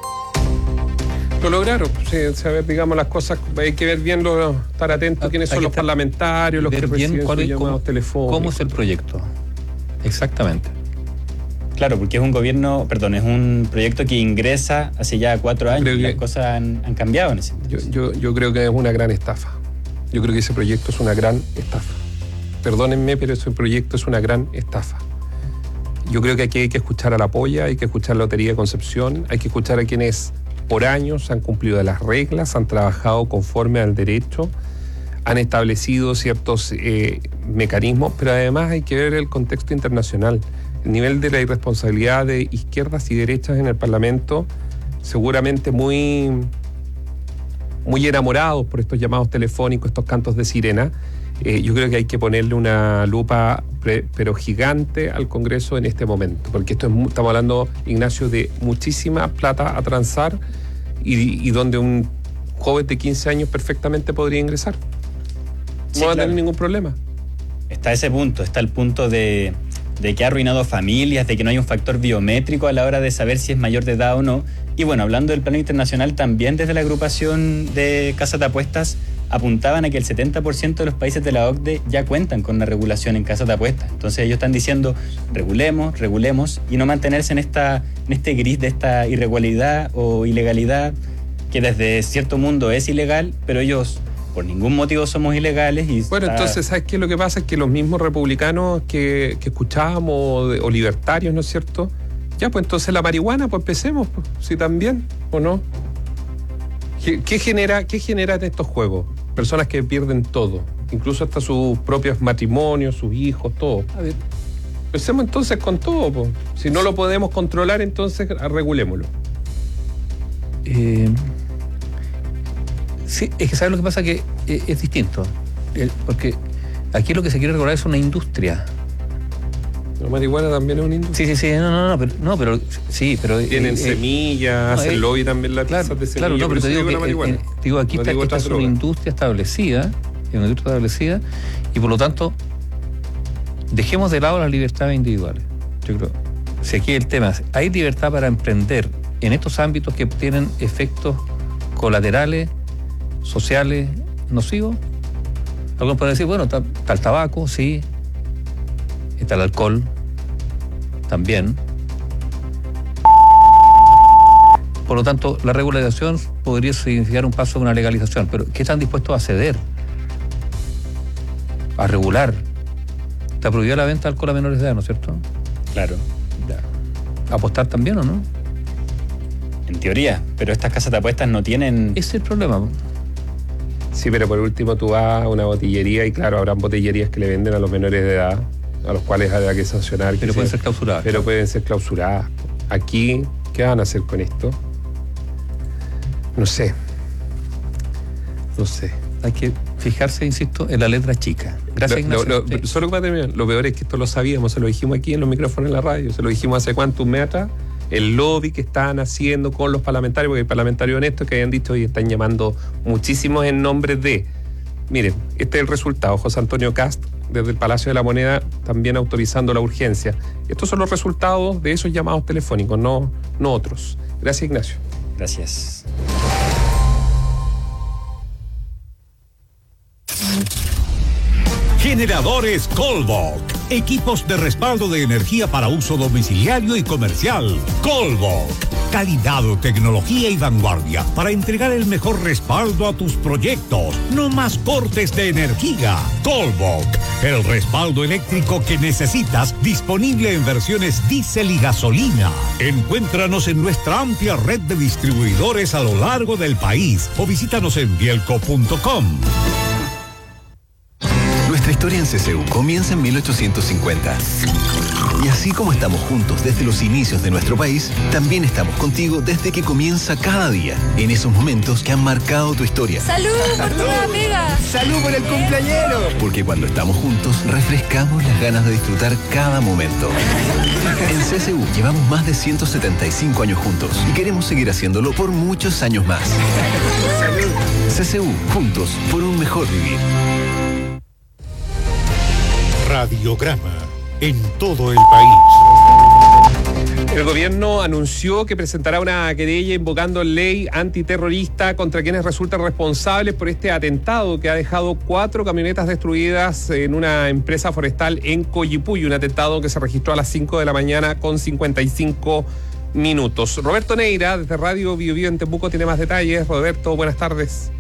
Lo lograron, sí, saber, digamos, las cosas, hay que ver bien, lo, estar atentos a quiénes son los parlamentarios, los que reciben sus llamados telefónicos. ¿Cómo es el proyecto? Exactamente. Claro, porque es un gobierno, perdón, es un proyecto que ingresa hace ya cuatro años y las cosas han, han cambiado en ese yo, yo, yo creo que es una gran estafa. Yo creo que ese proyecto es una gran estafa. Perdónenme, pero ese proyecto es una gran estafa. Yo creo que aquí hay que escuchar a la Polla, hay que escuchar a la Lotería de Concepción, hay que escuchar a quienes por años han cumplido las reglas, han trabajado conforme al derecho, han establecido ciertos eh, mecanismos, pero además hay que ver el contexto internacional. El nivel de la irresponsabilidad de izquierdas y derechas en el Parlamento, seguramente muy, muy enamorados por estos llamados telefónicos, estos cantos de sirena. Eh, yo creo que hay que ponerle una lupa pre, pero gigante al Congreso en este momento, porque esto es, estamos hablando, Ignacio, de muchísima plata a transar y, y donde un joven de quince años perfectamente podría ingresar. Sí, no va a claro. tener ningún problema. Está ese punto, está el punto de, de que ha arruinado familias, de que no hay un factor biométrico a la hora de saber si es mayor de edad o no. Y bueno, hablando del plano internacional, también desde la agrupación de casas de apuestas apuntaban a que el setenta por ciento de los países de la O C D E ya cuentan con una regulación en casas de apuestas. Entonces ellos están diciendo, regulemos, regulemos, y no mantenerse en, esta, en este gris de esta irregularidad o ilegalidad, que desde cierto mundo es ilegal, pero ellos por ningún motivo somos ilegales. Y bueno, está... entonces, ¿sabes qué? Lo que pasa es que los mismos republicanos que, que escuchábamos, o, de, o libertarios, ¿no es cierto? Ya, pues entonces la marihuana, pues empecemos, pues, sí también, ¿o no? ¿Qué, qué genera, qué generan estos juegos? Personas que pierden todo, incluso hasta sus propios matrimonios, sus hijos, todo. A ver, empecemos entonces con todo, pues. Si no lo podemos controlar, entonces regulémoslo. Eh, sí, es que ¿sabes lo que pasa? Que eh, es distinto. Eh, porque aquí lo que se quiere regular es una industria. La marihuana también es una industria. Sí, sí, sí, no, no, no, pero, no, pero sí, pero... Tienen eh, semillas, no, hacen eh, lobby también las claro, piezas de semillas. Claro, no, pero te digo, digo, que, que, eh, eh, digo aquí no está, digo esta es una droga. industria establecida, es una industria establecida, y por lo tanto, dejemos de lado las libertades individuales. Yo creo, si aquí el tema es, hay libertad para emprender en estos ámbitos que tienen efectos colaterales, sociales, nocivos. Algunos pueden decir, bueno, está, está el tabaco, sí, está el alcohol, también. Por lo tanto, la regularización podría significar un paso de una legalización, pero ¿qué están dispuestos a ceder? A regular. Está prohibida la venta de alcohol a menores de edad, ¿no es cierto? Claro. Ya. ¿Apostar también o no? En teoría, pero estas casas de apuestas no tienen... Ese es el problema. Sí, pero por último tú vas a una botillería y claro, habrán botillerías que le venden a los menores de edad, a los cuales habrá que sancionar. Pero que pueden sea, ser clausuradas. Pero pueden ser clausuradas. Aquí, ¿qué van a hacer con esto? No sé. No sé. Hay que fijarse, insisto, en la letra chica. Gracias, lo, Ignacio. lo, lo, sí. Solo para terminar, lo peor es que esto lo sabíamos, se lo dijimos aquí en los micrófonos en la radio, se lo dijimos hace cuántos meses atrás, el lobby que estaban haciendo con los parlamentarios, porque hay parlamentarios honestos que habían dicho y están llamando muchísimos en nombre de... Miren, este es el resultado. José Antonio Cast, desde el Palacio de la Moneda, también autorizando la urgencia. Estos son los resultados de esos llamados telefónicos, no, no otros. Gracias, Ignacio. Gracias. Generadores Colvolk. Equipos de respaldo de energía para uso domiciliario y comercial. Colvolk. Calidad, tecnología y vanguardia para entregar el mejor respaldo a tus proyectos. No más cortes de energía. Colbok, el respaldo eléctrico que necesitas, disponible en versiones diésel y gasolina. Encuéntranos en nuestra amplia red de distribuidores a lo largo del país o visítanos en bielco punto com. Nuestra historia en C C U comienza en mil ochocientos cincuenta. Y así como estamos juntos desde los inicios de nuestro país, también estamos contigo desde que comienza cada día, en esos momentos que han marcado tu historia. ¡Salud por tu nueva pega! ¡Salud por el cumpleañero! Porque cuando estamos juntos, refrescamos las ganas de disfrutar cada momento. En C C U llevamos más de ciento setenta y cinco años juntos y queremos seguir haciéndolo por muchos años más. ¡Salud! C C U, juntos por un mejor vivir. Radiograma en todo el país. El gobierno anunció que presentará una querella invocando ley antiterrorista contra quienes resultan responsables por este atentado que ha dejado cuatro camionetas destruidas en una empresa forestal en Coyipulli, un atentado que se registró a las cinco de la mañana con cincuenta y cinco minutos. Roberto Neira, desde Radio Bio Bio en Temuco, tiene más detalles. Roberto, buenas tardes.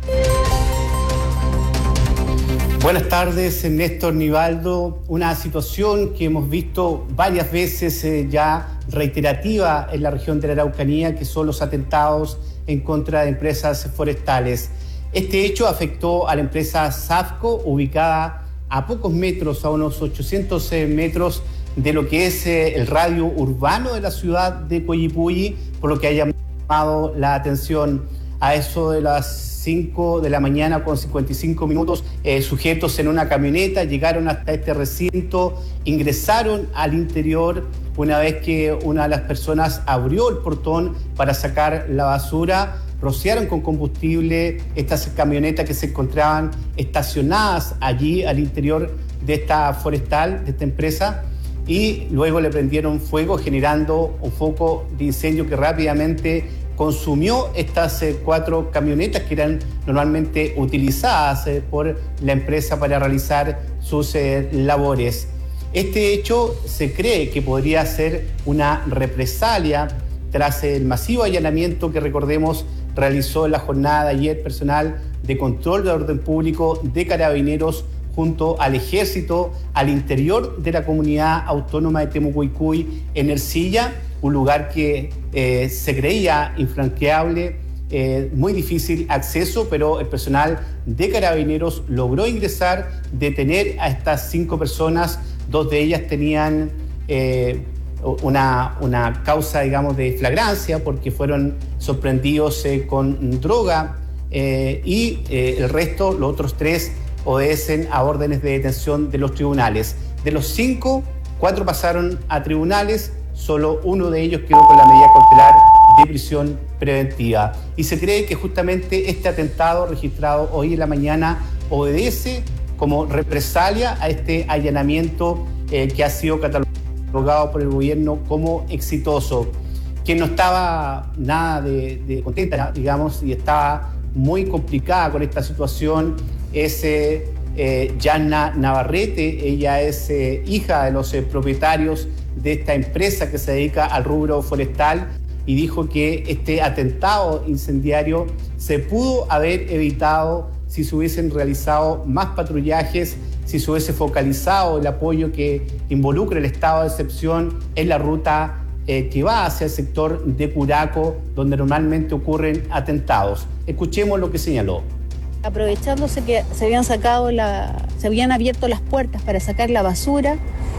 Buenas tardes, Néstor, Nivaldo. Una situación que hemos visto varias veces eh, ya reiterativa en la región de la Araucanía, que son los atentados en contra de empresas forestales. Este hecho afectó a la empresa Safco, ubicada a pocos metros, a unos ochocientos metros de lo que es eh, el radio urbano de la ciudad de Coyipulli, por lo que ha llamado la atención. A eso de las cinco de la mañana con cincuenta y cinco minutos, eh, sujetos en una camioneta llegaron hasta este recinto, ingresaron al interior. Una vez que una de las personas abrió el portón para sacar la basura, rociaron con combustible estas camionetas que se encontraban estacionadas allí al interior de esta forestal, de esta empresa, y luego le prendieron fuego, generando un foco de incendio que rápidamente consumió estas eh, cuatro camionetas que eran normalmente utilizadas eh, por la empresa para realizar sus eh, labores. Este hecho se cree que podría ser una represalia tras el masivo allanamiento que, recordemos, realizó en la jornada de ayer personal de control de orden público de Carabineros junto al Ejército al interior de la comunidad autónoma de Temucuicui, en Ercilla, un lugar que eh, se creía infranqueable, eh, muy difícil acceso, pero el personal de Carabineros logró ingresar, detener a estas cinco personas. Dos de ellas tenían eh, una, una causa, digamos, de flagrancia porque fueron sorprendidos eh, con droga eh, y eh, el resto, los otros tres, obedecen a órdenes de detención de los tribunales. De los cinco, cuatro pasaron a tribunales, solo uno de ellos quedó con la medida cautelar de prisión preventiva. Y se cree que justamente este atentado registrado hoy en la mañana obedece como represalia a este allanamiento eh, que ha sido catalogado por el gobierno como exitoso. Quien no estaba nada de, de contenta, digamos, y estaba muy complicada con esta situación es eh, eh, Yanna Navarrete. Ella es eh, hija de los eh, propietarios de esta empresa que se dedica al rubro forestal y dijo que este atentado incendiario se pudo haber evitado si se hubiesen realizado más patrullajes, si se hubiese focalizado el apoyo que involucra el estado de excepción en la ruta eh, que va hacia el sector de Curaco, donde normalmente ocurren atentados. Escuchemos lo que señaló. Aprovechándose que se habían sacado la, se habían abierto las puertas para sacar la basura,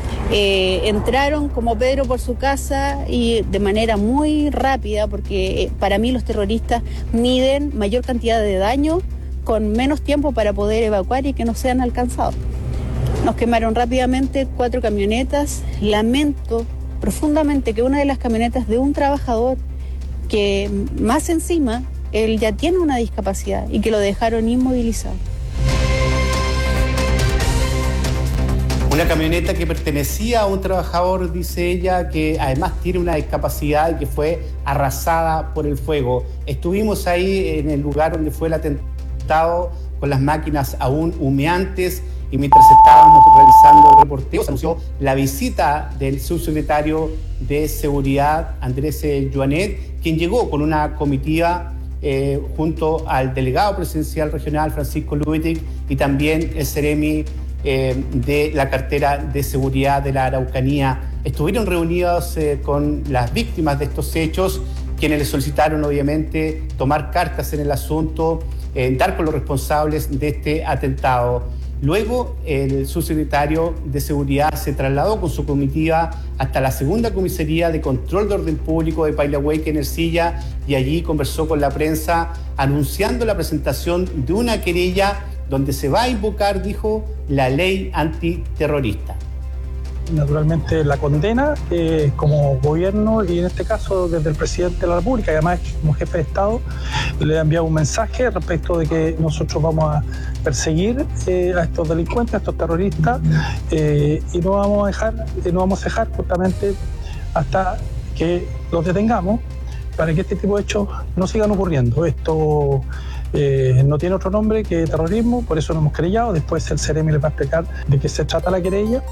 eh, entraron como Pedro por su casa y de manera muy rápida, porque eh, para mí los terroristas miden mayor cantidad de daño con menos tiempo para poder evacuar y que no sean alcanzados. Nos quemaron rápidamente cuatro camionetas. Lamento profundamente que una de las camionetas de un trabajador que más encima él ya tiene una discapacidad y que lo dejaron inmovilizado. Una camioneta que pertenecía a un trabajador, dice ella, que además tiene una discapacidad y que fue arrasada por el fuego. Estuvimos ahí en el lugar donde fue el atentado con las máquinas aún humeantes y mientras estábamos realizando el reporteo, se anunció la visita del subsecretario de Seguridad, Andrés Joanet, quien llegó con una comitiva eh, junto al delegado presidencial regional, Francisco Lubitic, y también el Ceremi eh, de la cartera de seguridad de la Araucanía. Estuvieron reunidos eh, con las víctimas de estos hechos, quienes le solicitaron obviamente tomar cartas en el asunto, eh, dar con los responsables de este atentado. Luego el subsecretario de Seguridad se trasladó con su comitiva hasta la segunda comisaría de control de orden público de Pailahueque en Ercilla, y allí conversó con la prensa anunciando la presentación de una querella donde se va a invocar, dijo, la ley antiterrorista. Naturalmente la condena eh, como gobierno, y en este caso desde el presidente de la República, y además como jefe de Estado, le ha enviado un mensaje respecto de que nosotros vamos a perseguir eh, a estos delincuentes, a estos terroristas, eh, y no vamos a dejar, eh, no vamos a dejar justamente hasta que los detengamos, para que este tipo de hechos no sigan ocurriendo. Esto eh, no tiene otro nombre que terrorismo, por eso nos hemos querellado. Después el Ceremi les va a explicar de qué se trata la querella.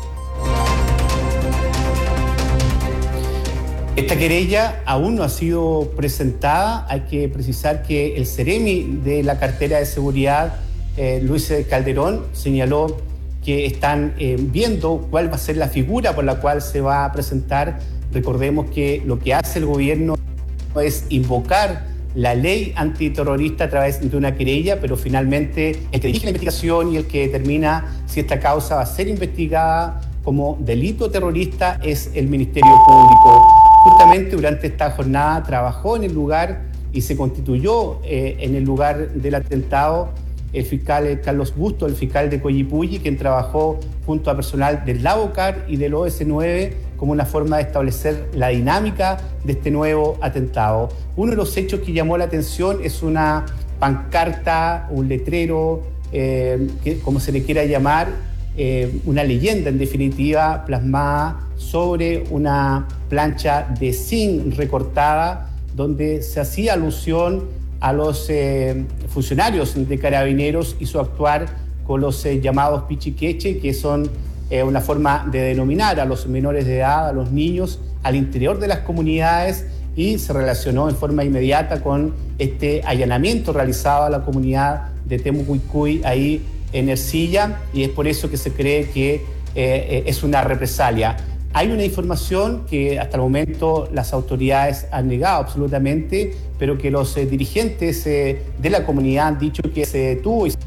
Esta querella aún no ha sido presentada. Hay que precisar que el Ceremi de la cartera de seguridad, eh, Luis Calderón, señaló que están eh, viendo cuál va a ser la figura por la cual se va a presentar. Recordemos que lo que hace el gobierno es invocar la ley antiterrorista a través de una querella, pero finalmente el que dirige la investigación y el que determina si esta causa va a ser investigada como delito terrorista es el Ministerio Público. Justamente durante esta jornada trabajó en el lugar y se constituyó eh, en el lugar del atentado el fiscal Carlos Busto, el fiscal de Coyipulli, quien trabajó junto a personal del LABOCAR y del O S nueve como una forma de establecer la dinámica de este nuevo atentado. Uno de los hechos que llamó la atención es una pancarta, un letrero, eh, que, como se le quiera llamar, eh, una leyenda en definitiva plasmada sobre una plancha de zinc recortada, donde se hacía alusión a los eh, funcionarios de Carabineros y su actuar con los eh, llamados pichiqueche, que son eh, una forma de denominar a los menores de edad, a los niños, al interior de las comunidades, y se relacionó en forma inmediata con este allanamiento realizado a la comunidad de Temucuicui ahí en Ercilla, y es por eso que se cree que eh, eh, es una represalia. Hay una información que hasta el momento las autoridades han negado absolutamente, pero que los eh, dirigentes eh, de la comunidad han dicho que se detuvo y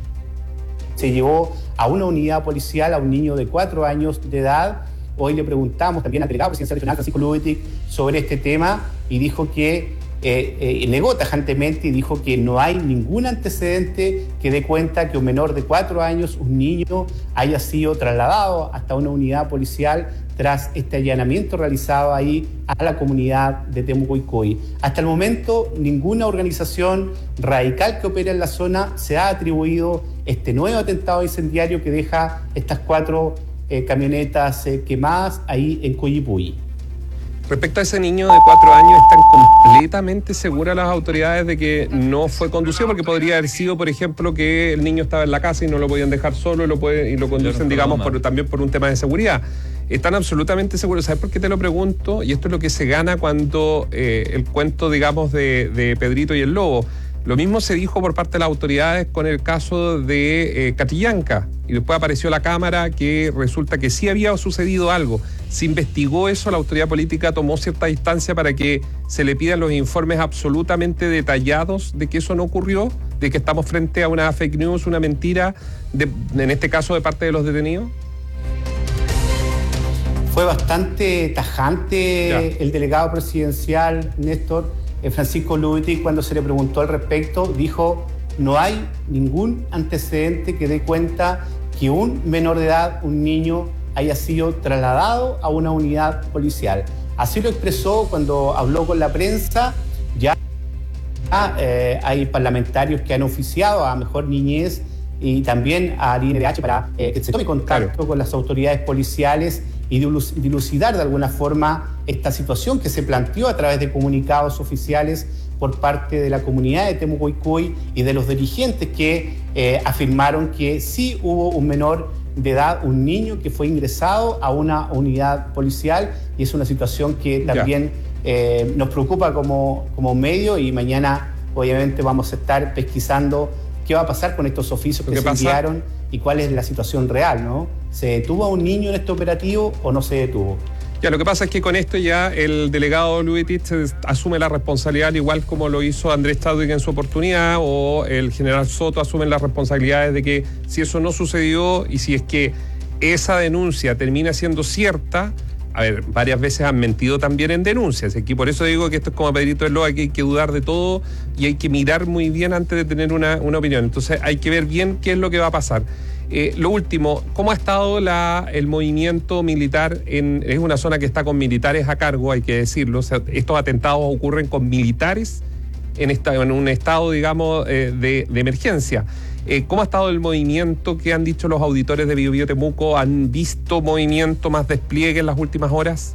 se llevó a una unidad policial a un niño de cuatro años de edad. Hoy le preguntamos también al delegado presidencial regional, Francisco Lubitic, sobre este tema, y dijo que eh, eh, negó tajantemente y dijo que no hay ningún antecedente que dé cuenta que un menor de cuatro años, un niño, haya sido trasladado hasta una unidad policial tras este allanamiento realizado ahí a la comunidad de Temucuicui. Hasta el momento, ninguna organización radical que opera en la zona se ha atribuido este nuevo atentado incendiario que deja estas cuatro eh, camionetas eh, quemadas ahí en Coyipulli. Respecto a ese niño de cuatro años, ¿están completamente seguras las autoridades de que no fue conducido? Porque podría haber sido, por ejemplo, que el niño estaba en la casa y no lo podían dejar solo y lo, puede, y lo conducen, digamos, por, también por un tema de seguridad. Están absolutamente seguros. ¿Sabes por qué te lo pregunto? Y esto es lo que se gana cuando eh, el cuento, digamos, de, de Pedrito y el Lobo. Lo mismo se dijo por parte de las autoridades con el caso de eh, Catrillanca, y después apareció la cámara que resulta que sí había sucedido algo. Se investigó eso, la autoridad política tomó cierta distancia para que se le pidan los informes absolutamente detallados de que eso no ocurrió, de que estamos frente a una fake news, una mentira, de, en este caso de parte de los detenidos. Fue bastante tajante ya. El delegado presidencial, Néstor, Francisco Lubitic, cuando se le preguntó al respecto, dijo: no hay ningún antecedente que dé cuenta que un menor de edad, un niño, haya sido trasladado a una unidad policial. Así lo expresó cuando habló con la prensa. Ya eh, hay parlamentarios que han oficiado a Mejor Niñez y también al I N D H para eh, que se tome contacto claro. con las autoridades policiales y dilucidar de alguna forma esta situación que se planteó a través de comunicados oficiales por parte de la comunidad de Temucuicui y de los dirigentes que eh, afirmaron que sí hubo un menor de edad un niño que fue ingresado a una unidad policial y es una situación que también eh, nos preocupa como, como medio y mañana obviamente vamos a estar pesquisando qué va a pasar con estos oficios que se pasa? enviaron y cuál es la situación real, ¿no? ¿Se detuvo a un niño en este operativo o no se detuvo? Ya, lo que pasa es que con esto ya el delegado Luetich asume la responsabilidad, igual como lo hizo Andrés Chadwick en su oportunidad, o el general Soto asumen las responsabilidades de que si eso no sucedió y si es que esa denuncia termina siendo cierta, a ver, varias veces han mentido también en denuncias, y por eso digo que esto es como Pedrito del Loa, que hay que dudar de todo y hay que mirar muy bien antes de tener una, una opinión. Entonces hay que ver bien qué es lo que va a pasar. Eh, lo último, ¿cómo ha estado la, el movimiento militar? En, es una zona que está con militares a cargo, hay que decirlo. O sea, estos atentados ocurren con militares en, esta, en un estado, digamos, eh, de, de emergencia. Eh, ¿Cómo ha estado el movimiento? ¿Qué han dicho los auditores de Biobío Temuco? ¿Han visto movimiento, más despliegue en las últimas horas?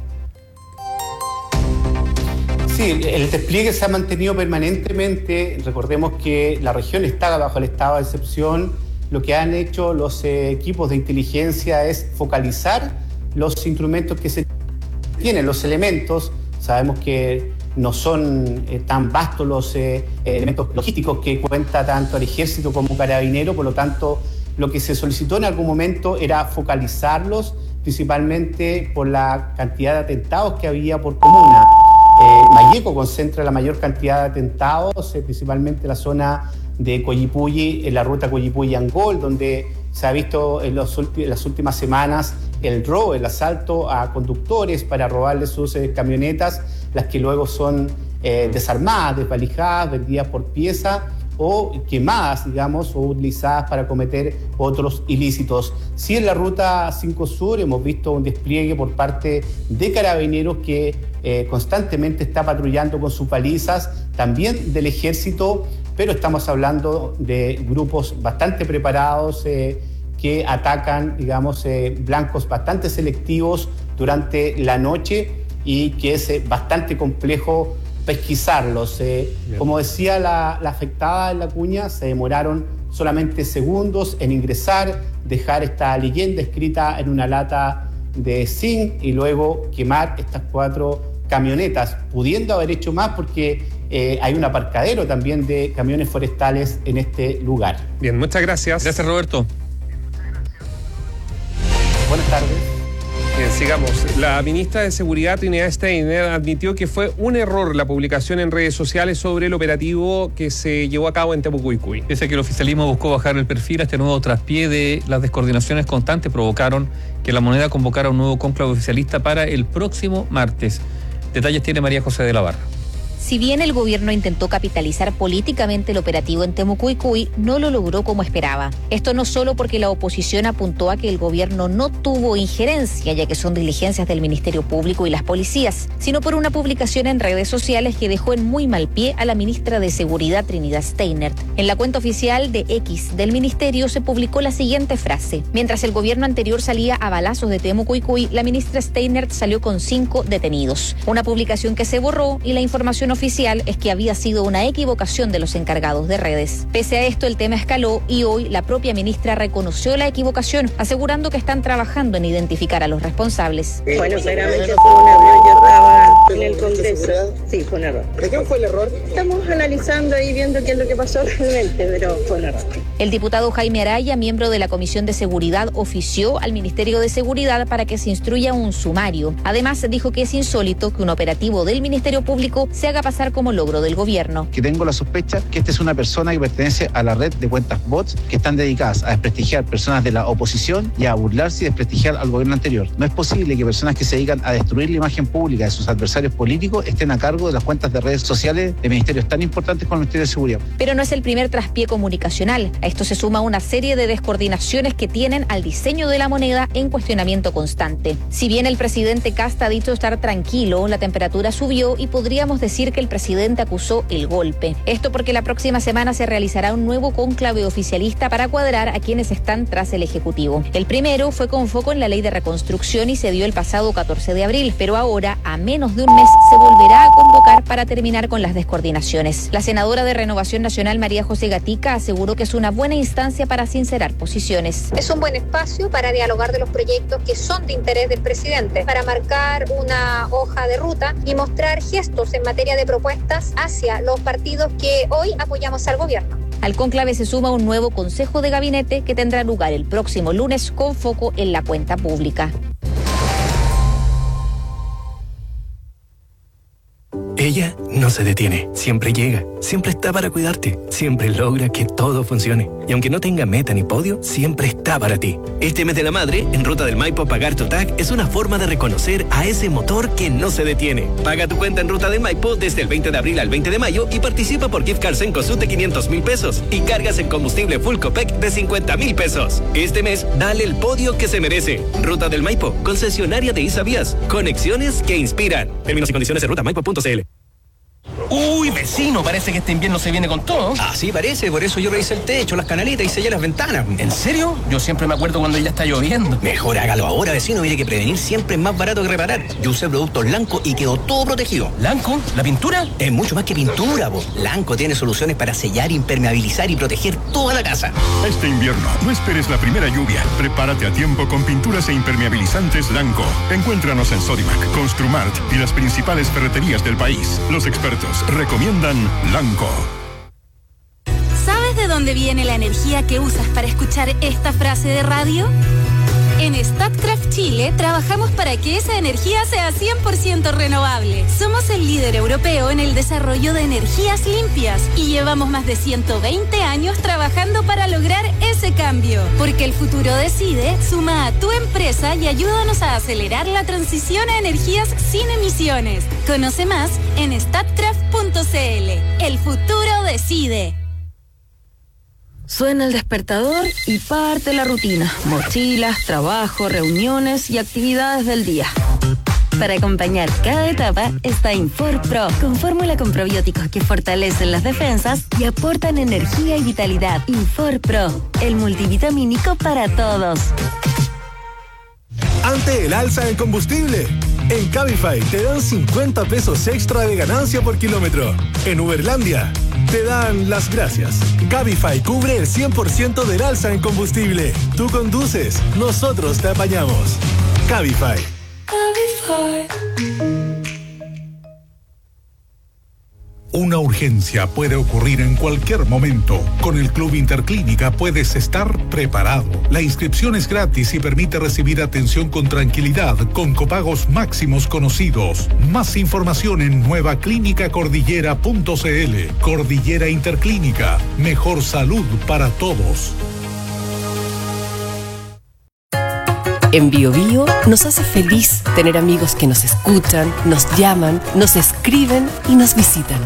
Sí, el despliegue se ha mantenido permanentemente. Recordemos que la región está bajo el estado de excepción. Lo que han hecho los eh, equipos de inteligencia es focalizar los instrumentos que se tienen, los elementos. Sabemos que no son eh, tan vastos los eh, elementos logísticos que cuenta tanto el ejército como carabinero, por lo tanto, lo que se solicitó en algún momento era focalizarlos, principalmente por la cantidad de atentados que había por comuna. Eh, Mayeco concentra la mayor cantidad de atentados, eh, principalmente la zona de Coyipulli, en la ruta Coyipulli-Angol, donde se ha visto en, los ulti- en las últimas semanas el robo, el asalto a conductores para robarles sus eh, camionetas, las que luego son eh, desarmadas, desvalijadas, vendidas por pieza o quemadas, digamos, o utilizadas para cometer otros ilícitos. Sí, en la ruta cinco Sur hemos visto un despliegue por parte de carabineros que eh, constantemente está patrullando con sus balizas, también del ejército, pero estamos hablando de grupos bastante preparados eh, que atacan, digamos, eh, blancos bastante selectivos durante la noche y que es eh, bastante complejo pesquisarlos. Eh, como decía la, la afectada en la cuña, se demoraron solamente segundos en ingresar, dejar esta leyenda escrita en una lata de zinc y luego quemar estas cuatro camionetas, pudiendo haber hecho más porque eh, hay un aparcadero también de camiones forestales en este lugar. Bien, muchas gracias. Gracias, Roberto. Buenas tardes. Bien, sigamos. La ministra de Seguridad, Trinidad Steiner, admitió que fue un error la publicación en redes sociales sobre el operativo que se llevó a cabo en Temucuicui. Pese a que el oficialismo buscó bajar el perfil, a este nuevo traspié de las descoordinaciones constantes provocaron que La Moneda convocara un nuevo cónclave oficialista para el próximo martes. Detalles tiene María José de la Barra. Si bien el gobierno intentó capitalizar políticamente el operativo en Temucuicui, no lo logró como esperaba. Esto no solo porque la oposición apuntó a que el gobierno no tuvo injerencia, ya que son diligencias del Ministerio Público y las policías, sino por una publicación en redes sociales que dejó en muy mal pie a la ministra de Seguridad, Trinidad Steiner. En la cuenta oficial de X del ministerio se publicó la siguiente frase: mientras el gobierno anterior salía a balazos de Temucuicui, la ministra Steiner salió con cinco detenidos. Una publicación que se borró y la información oficial es que había sido una equivocación de los encargados de redes. Pese a esto, el tema escaló y hoy la propia ministra reconoció la equivocación, asegurando que están trabajando en identificar a los responsables. Bueno, claramente fue un error, yo estaba en el Congreso. Sí, fue un error. ¿De qué fue el error? Estamos analizando y viendo qué es lo que pasó realmente, pero fue un error. El diputado Jaime Araya, miembro de la Comisión de Seguridad, ofició al Ministerio de Seguridad para que se instruya un sumario. Además, dijo que es insólito que un operativo del Ministerio Público se haga pasar como logro del gobierno. Que tengo la sospecha que esta es una persona que pertenece a la red de cuentas bots que están dedicadas a desprestigiar personas de la oposición y a burlarse y desprestigiar al gobierno anterior. No es posible que personas que se dedican a destruir la imagen pública de sus adversarios políticos estén a cargo de las cuentas de redes sociales de ministerios tan importantes como el Ministerio de Seguridad. Pero no es el primer traspié comunicacional. A esto se suma una serie de descoordinaciones que tienen al diseño de la moneda en cuestionamiento constante. Si bien el presidente Kast ha dicho estar tranquilo, la temperatura subió y podríamos decir que el presidente acusó el golpe. Esto porque la próxima semana se realizará un nuevo cónclave oficialista para cuadrar a quienes están tras el Ejecutivo. El primero fue con foco en la ley de reconstrucción y se dio el pasado catorce de abril, pero ahora, a menos de un mes se volverá a convocar para terminar con las descoordinaciones. La senadora de Renovación Nacional, María José Gatica, aseguró que es una buena instancia para sincerar posiciones. Es un buen espacio para dialogar de los proyectos que son de interés del presidente, para marcar una hoja de ruta y mostrar gestos en materia de propuestas hacia los partidos que hoy apoyamos al gobierno. Al cónclave se suma un nuevo Consejo de Gabinete que tendrá lugar el próximo lunes con foco en la cuenta pública. Ella no se detiene, siempre llega, siempre está para cuidarte, siempre logra que todo funcione. Y aunque no tenga meta ni podio, siempre está para ti. Este mes de la madre, en Ruta del Maipo, pagar tu T A C es una forma de reconocer a ese motor que no se detiene. Paga tu cuenta en Ruta del Maipo desde el veinte de abril al veinte de mayo y participa por gift cards en Cosut de quinientos mil pesos y cargas en combustible Full Copec de cincuenta mil pesos. Este mes, dale el podio que se merece. Ruta del Maipo, concesionaria de Isavías. Conexiones que inspiran. Términos y condiciones en ruta maipo punto c l. Uy, vecino, parece que este invierno se viene con todo. Ah, sí, parece. Por eso yo revisé el techo, las canaletas y sellé las ventanas. ¿En serio? Yo siempre me acuerdo cuando ya está lloviendo. Mejor hágalo ahora, vecino. Mire que prevenir siempre es más barato que reparar. Yo usé productos Lanco y quedó todo protegido. ¿Lanco? ¿La pintura? Es mucho más que pintura, po. Lanco tiene soluciones para sellar, impermeabilizar y proteger toda la casa. Este invierno, no esperes la primera lluvia. Prepárate a tiempo con pinturas e impermeabilizantes Lanco. Encuéntranos en Sodimac, Construmart y las principales ferreterías del país. Los expertos recomiendan Lanco. ¿Sabes de dónde viene la energía que usas para escuchar esta frase de radio? En Statkraft Chile trabajamos para que esa energía sea cien por ciento renovable. Somos el líder europeo en el desarrollo de energías limpias y llevamos más de ciento veinte años trabajando para lograr ese cambio. Porque el futuro decide, suma a tu empresa y ayúdanos a acelerar la transición a energías sin emisiones. Conoce más en statkraft punto c l. El futuro decide. Suena el despertador y parte la rutina. Mochilas, trabajo, reuniones y actividades del día. Para acompañar cada etapa está Infor Pro, con fórmula con probióticos que fortalecen las defensas y aportan energía y vitalidad. Infor Pro, el multivitamínico para todos. Ante el alza en combustible, en Cabify te dan cincuenta pesos extra de ganancia por kilómetro. En Uberlandia te dan las gracias. Cabify cubre el cien por ciento del alza en combustible. Tú conduces, nosotros te apañamos. Cabify. Cabify. Una urgencia puede ocurrir en cualquier momento. Con el Club Interclínica puedes estar preparado. La inscripción es gratis y permite recibir atención con tranquilidad, con copagos máximos conocidos. Más información en nueva clínica cordillera punto c l. Cordillera Interclínica. Mejor salud para todos. En Bio Bio nos hace feliz tener amigos que nos escuchan, nos llaman, nos escriben y nos visitan.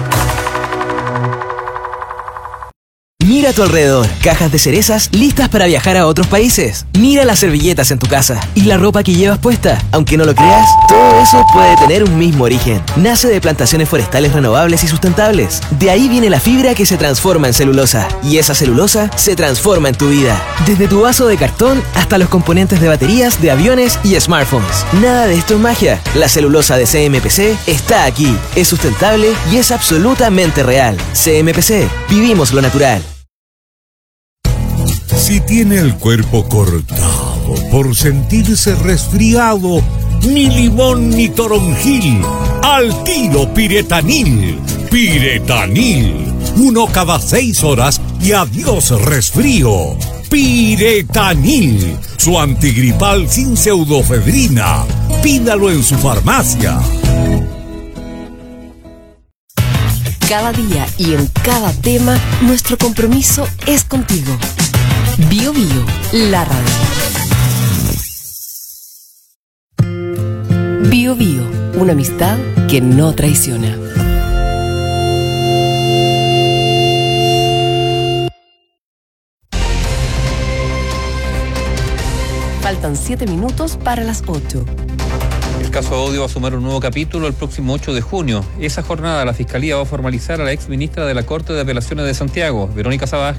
Mira a tu alrededor, cajas de cerezas listas para viajar a otros países. Mira las servilletas en tu casa y la ropa que llevas puesta. Aunque no lo creas, todo eso puede tener un mismo origen. Nace de plantaciones forestales renovables y sustentables. De ahí viene la fibra que se transforma en celulosa. Y esa celulosa se transforma en tu vida. Desde tu vaso de cartón hasta los componentes de baterías de aviones y smartphones. Nada de esto es magia. La celulosa de C M P C está aquí. Es sustentable y es absolutamente real. C M P C. Vivimos lo natural. Si tiene el cuerpo cortado por sentirse resfriado, ni limón ni toronjil, al tiro Piretanil. Piretanil, uno cada seis horas y adiós resfrío. Piretanil, su antigripal sin pseudofedrina. Pídalo en su farmacia. Cada día y en cada tema, nuestro compromiso es contigo. Bio Bio, la radio. Bio Bio, una amistad que no traiciona. Faltan siete minutos para las ocho. El caso Odio va a sumar un nuevo capítulo el próximo ocho de junio. Esa jornada la Fiscalía va a formalizar a la ex ministra de la Corte de Apelaciones de Santiago, Verónica Sabaj,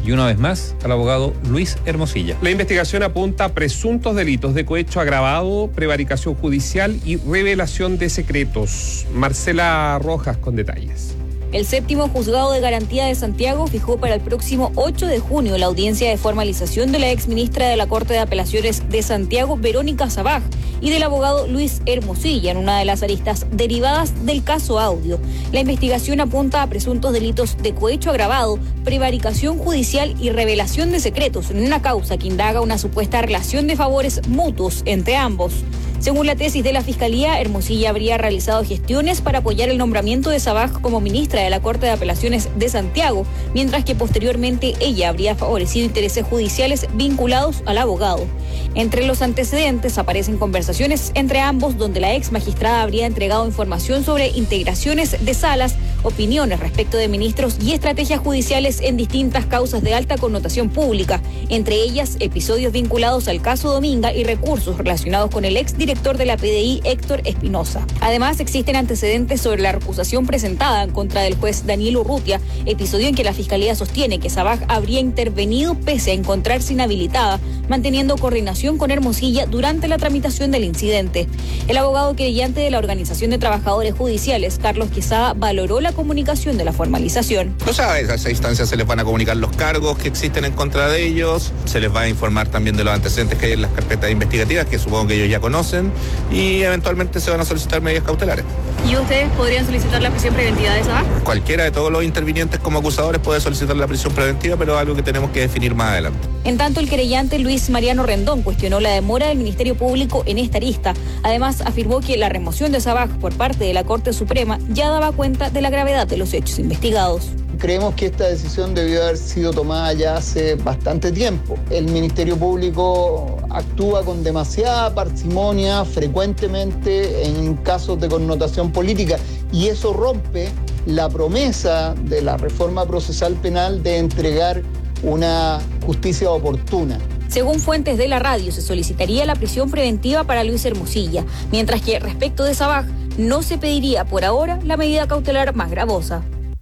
y una vez más al abogado Luis Hermosilla. La investigación apunta a presuntos delitos de cohecho agravado, prevaricación judicial y revelación de secretos. Marcela Rojas con detalles. El séptimo juzgado de garantía de Santiago fijó para el próximo ocho de junio la audiencia de formalización de la exministra de la Corte de Apelaciones de Santiago, Verónica Sabaj, y del abogado Luis Hermosilla en una de las aristas derivadas del caso Audio. La investigación apunta a presuntos delitos de cohecho agravado, prevaricación judicial y revelación de secretos en una causa que indaga una supuesta relación de favores mutuos entre ambos. Según la tesis de la Fiscalía, Hermosilla habría realizado gestiones para apoyar el nombramiento de Sabaj como ministra de la Corte de Apelaciones de Santiago, mientras que posteriormente ella habría favorecido intereses judiciales vinculados al abogado. Entre los antecedentes aparecen conversaciones entre ambos donde la ex magistrada habría entregado información sobre integraciones de salas, opiniones respecto de ministros y estrategias judiciales en distintas causas de alta connotación pública, entre ellas episodios vinculados al caso Dominga y recursos relacionados con el ex director de la P D I, Héctor Espinosa. Además, existen antecedentes sobre la recusación presentada en contra del juez Daniel Urrutia, episodio en que la Fiscalía sostiene que Sabaj habría intervenido pese a encontrarse inhabilitada, manteniendo coordinación con Hermosilla durante la tramitación del incidente. El abogado querellante de la Organización de Trabajadores Judiciales, Carlos Quesada, valoró la comunicación de la formalización. No sabes, a esa instancia se les van a comunicar los cargos que existen en contra de ellos, se les va a informar también de los antecedentes que hay en las carpetas investigativas, que supongo que ellos ya conocen, y eventualmente se van a solicitar medidas cautelares. ¿Y ustedes podrían solicitar la prisión preventiva de Sabaj? Cualquiera de todos los intervinientes como acusadores puede solicitar la prisión preventiva, pero es algo que tenemos que definir más adelante. En tanto, el querellante Luis Mariano Rendón cuestionó la demora del Ministerio Público en esta arista. Además, afirmó que la remoción de Sabaj por parte de la Corte Suprema ya daba cuenta de la gravedad de los hechos investigados. Creemos que esta decisión debió haber sido tomada ya hace bastante tiempo. El Ministerio Público actúa con demasiada parsimonia frecuentemente en casos de connotación política y eso rompe la promesa de la reforma procesal penal de entregar una justicia oportuna. Según fuentes de la radio, se solicitaría la prisión preventiva para Luis Hermosilla, mientras que respecto de Sabaj no se pediría por ahora la medida cautelar más gravosa.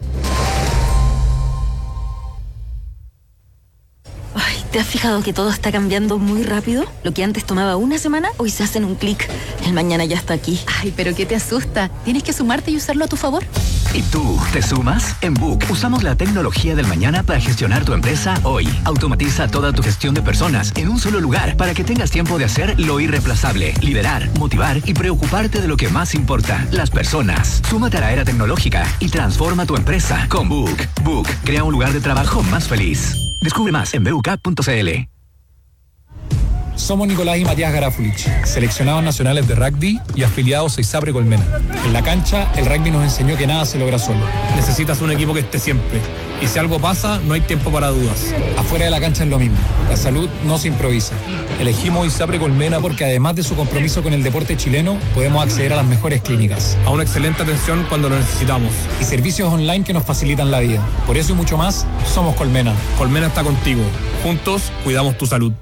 ¿Te has fijado que todo está cambiando muy rápido? Lo que antes tomaba una semana, hoy se hace en un clic. El mañana ya está aquí. Ay, pero ¿qué te asusta? Tienes que sumarte y usarlo a tu favor. ¿Y tú, te sumas? En Book usamos la tecnología del mañana para gestionar tu empresa hoy. Automatiza toda tu gestión de personas en un solo lugar para que tengas tiempo de hacer lo irreemplazable, liderar, motivar y preocuparte de lo que más importa, las personas. Súmate a la era tecnológica y transforma tu empresa con Book. Book crea un lugar de trabajo más feliz. Descubre más en b u k punto c l. Somos Nicolás y Matías Garafulich, seleccionados nacionales de rugby y afiliados a ISAPRE Colmena. En la cancha, el rugby nos enseñó que nada se logra solo. Necesitas un equipo que esté siempre. Y si algo pasa, no hay tiempo para dudas. Afuera de la cancha es lo mismo. La salud no se improvisa. Elegimos ISAPRE Colmena porque además de su compromiso con el deporte chileno, podemos acceder a las mejores clínicas, a una excelente atención cuando lo necesitamos y servicios online que nos facilitan la vida. Por eso y mucho más, somos Colmena. Colmena está contigo. Juntos, cuidamos tu salud.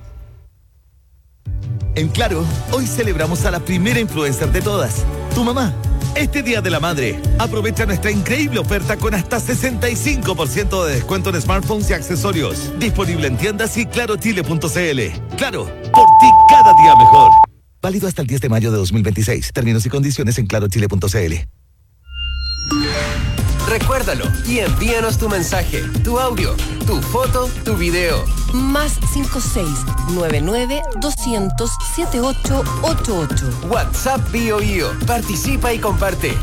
En Claro, hoy celebramos a la primera influencer de todas, tu mamá. Este Día de la Madre, aprovecha nuestra increíble oferta con hasta sesenta y cinco por ciento de descuento en smartphones y accesorios. Disponible en tiendas y claro chile punto c l. Claro, por ti cada día mejor. Válido hasta el diez de mayo de dos mil veintiséis. Términos y condiciones en claro chile punto c l. Recuérdalo y envíanos tu mensaje, tu audio, tu foto, tu video. Más cinco seis nueve nueve dos cero cero siete ocho ocho ocho. WhatsApp Bio Bio. Participa y comparte.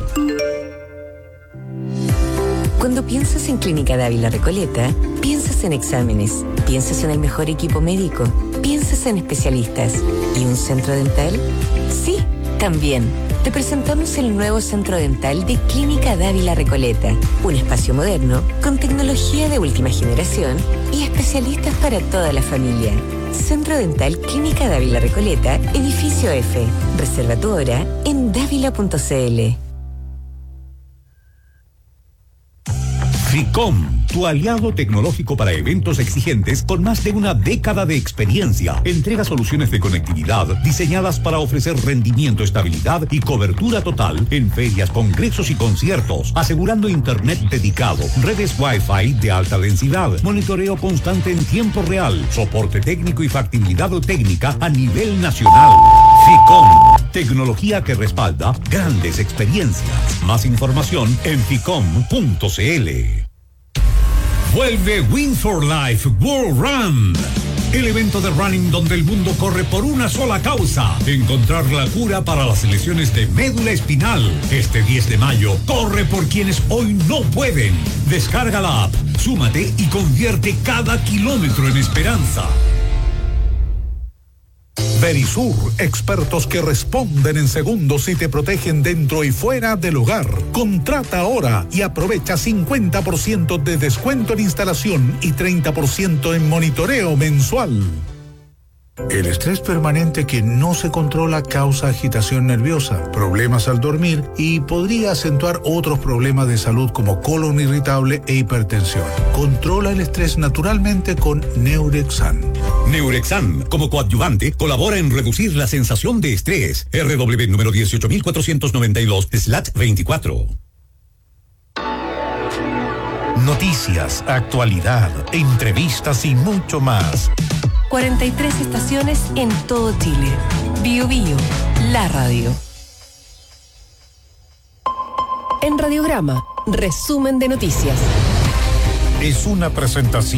Cuando piensas en Clínica Dávila Recoleta, piensas en exámenes, piensas en el mejor equipo médico, piensas en especialistas. ¿Y un centro dental? Sí, también. Te presentamos el nuevo centro dental de Clínica Dávila Recoleta, un espacio moderno con tecnología de última generación y especialistas para toda la familia. Centro Dental Clínica Dávila Recoleta, edificio F. Reserva tu hora en dávila punto c l. FICOM, tu aliado tecnológico para eventos exigentes con más de una década de experiencia. Entrega soluciones de conectividad diseñadas para ofrecer rendimiento, estabilidad y cobertura total en ferias, congresos y conciertos, asegurando internet dedicado, redes Wi-Fi de alta densidad, monitoreo constante en tiempo real, soporte técnico y factibilidad técnica a nivel nacional. Ficom, tecnología que respalda grandes experiencias. Más información en ficom punto cl. Vuelve Win for Life World Run, el evento de running donde el mundo corre por una sola causa: encontrar la cura para las lesiones de médula espinal. Este diez de mayo, corre por quienes hoy no pueden. Descarga la app, súmate y convierte cada kilómetro en esperanza. Verisur, expertos que responden en segundos y te protegen dentro y fuera del hogar. Contrata ahora y aprovecha cincuenta por ciento de descuento en instalación y treinta por ciento en monitoreo mensual. El estrés permanente que no se controla causa agitación nerviosa, problemas al dormir y podría acentuar otros problemas de salud como colon irritable e hipertensión. Controla el estrés naturalmente con Neurexan. Neurexan, como coadyuvante, colabora en reducir la sensación de estrés. R W número dieciocho mil cuatrocientos noventa y dos slash veinticuatro. Noticias, actualidad, entrevistas y mucho más. cuarenta y tres estaciones en todo Chile. Bio Bio, la radio. En Radiograma, resumen de noticias. Es una presentación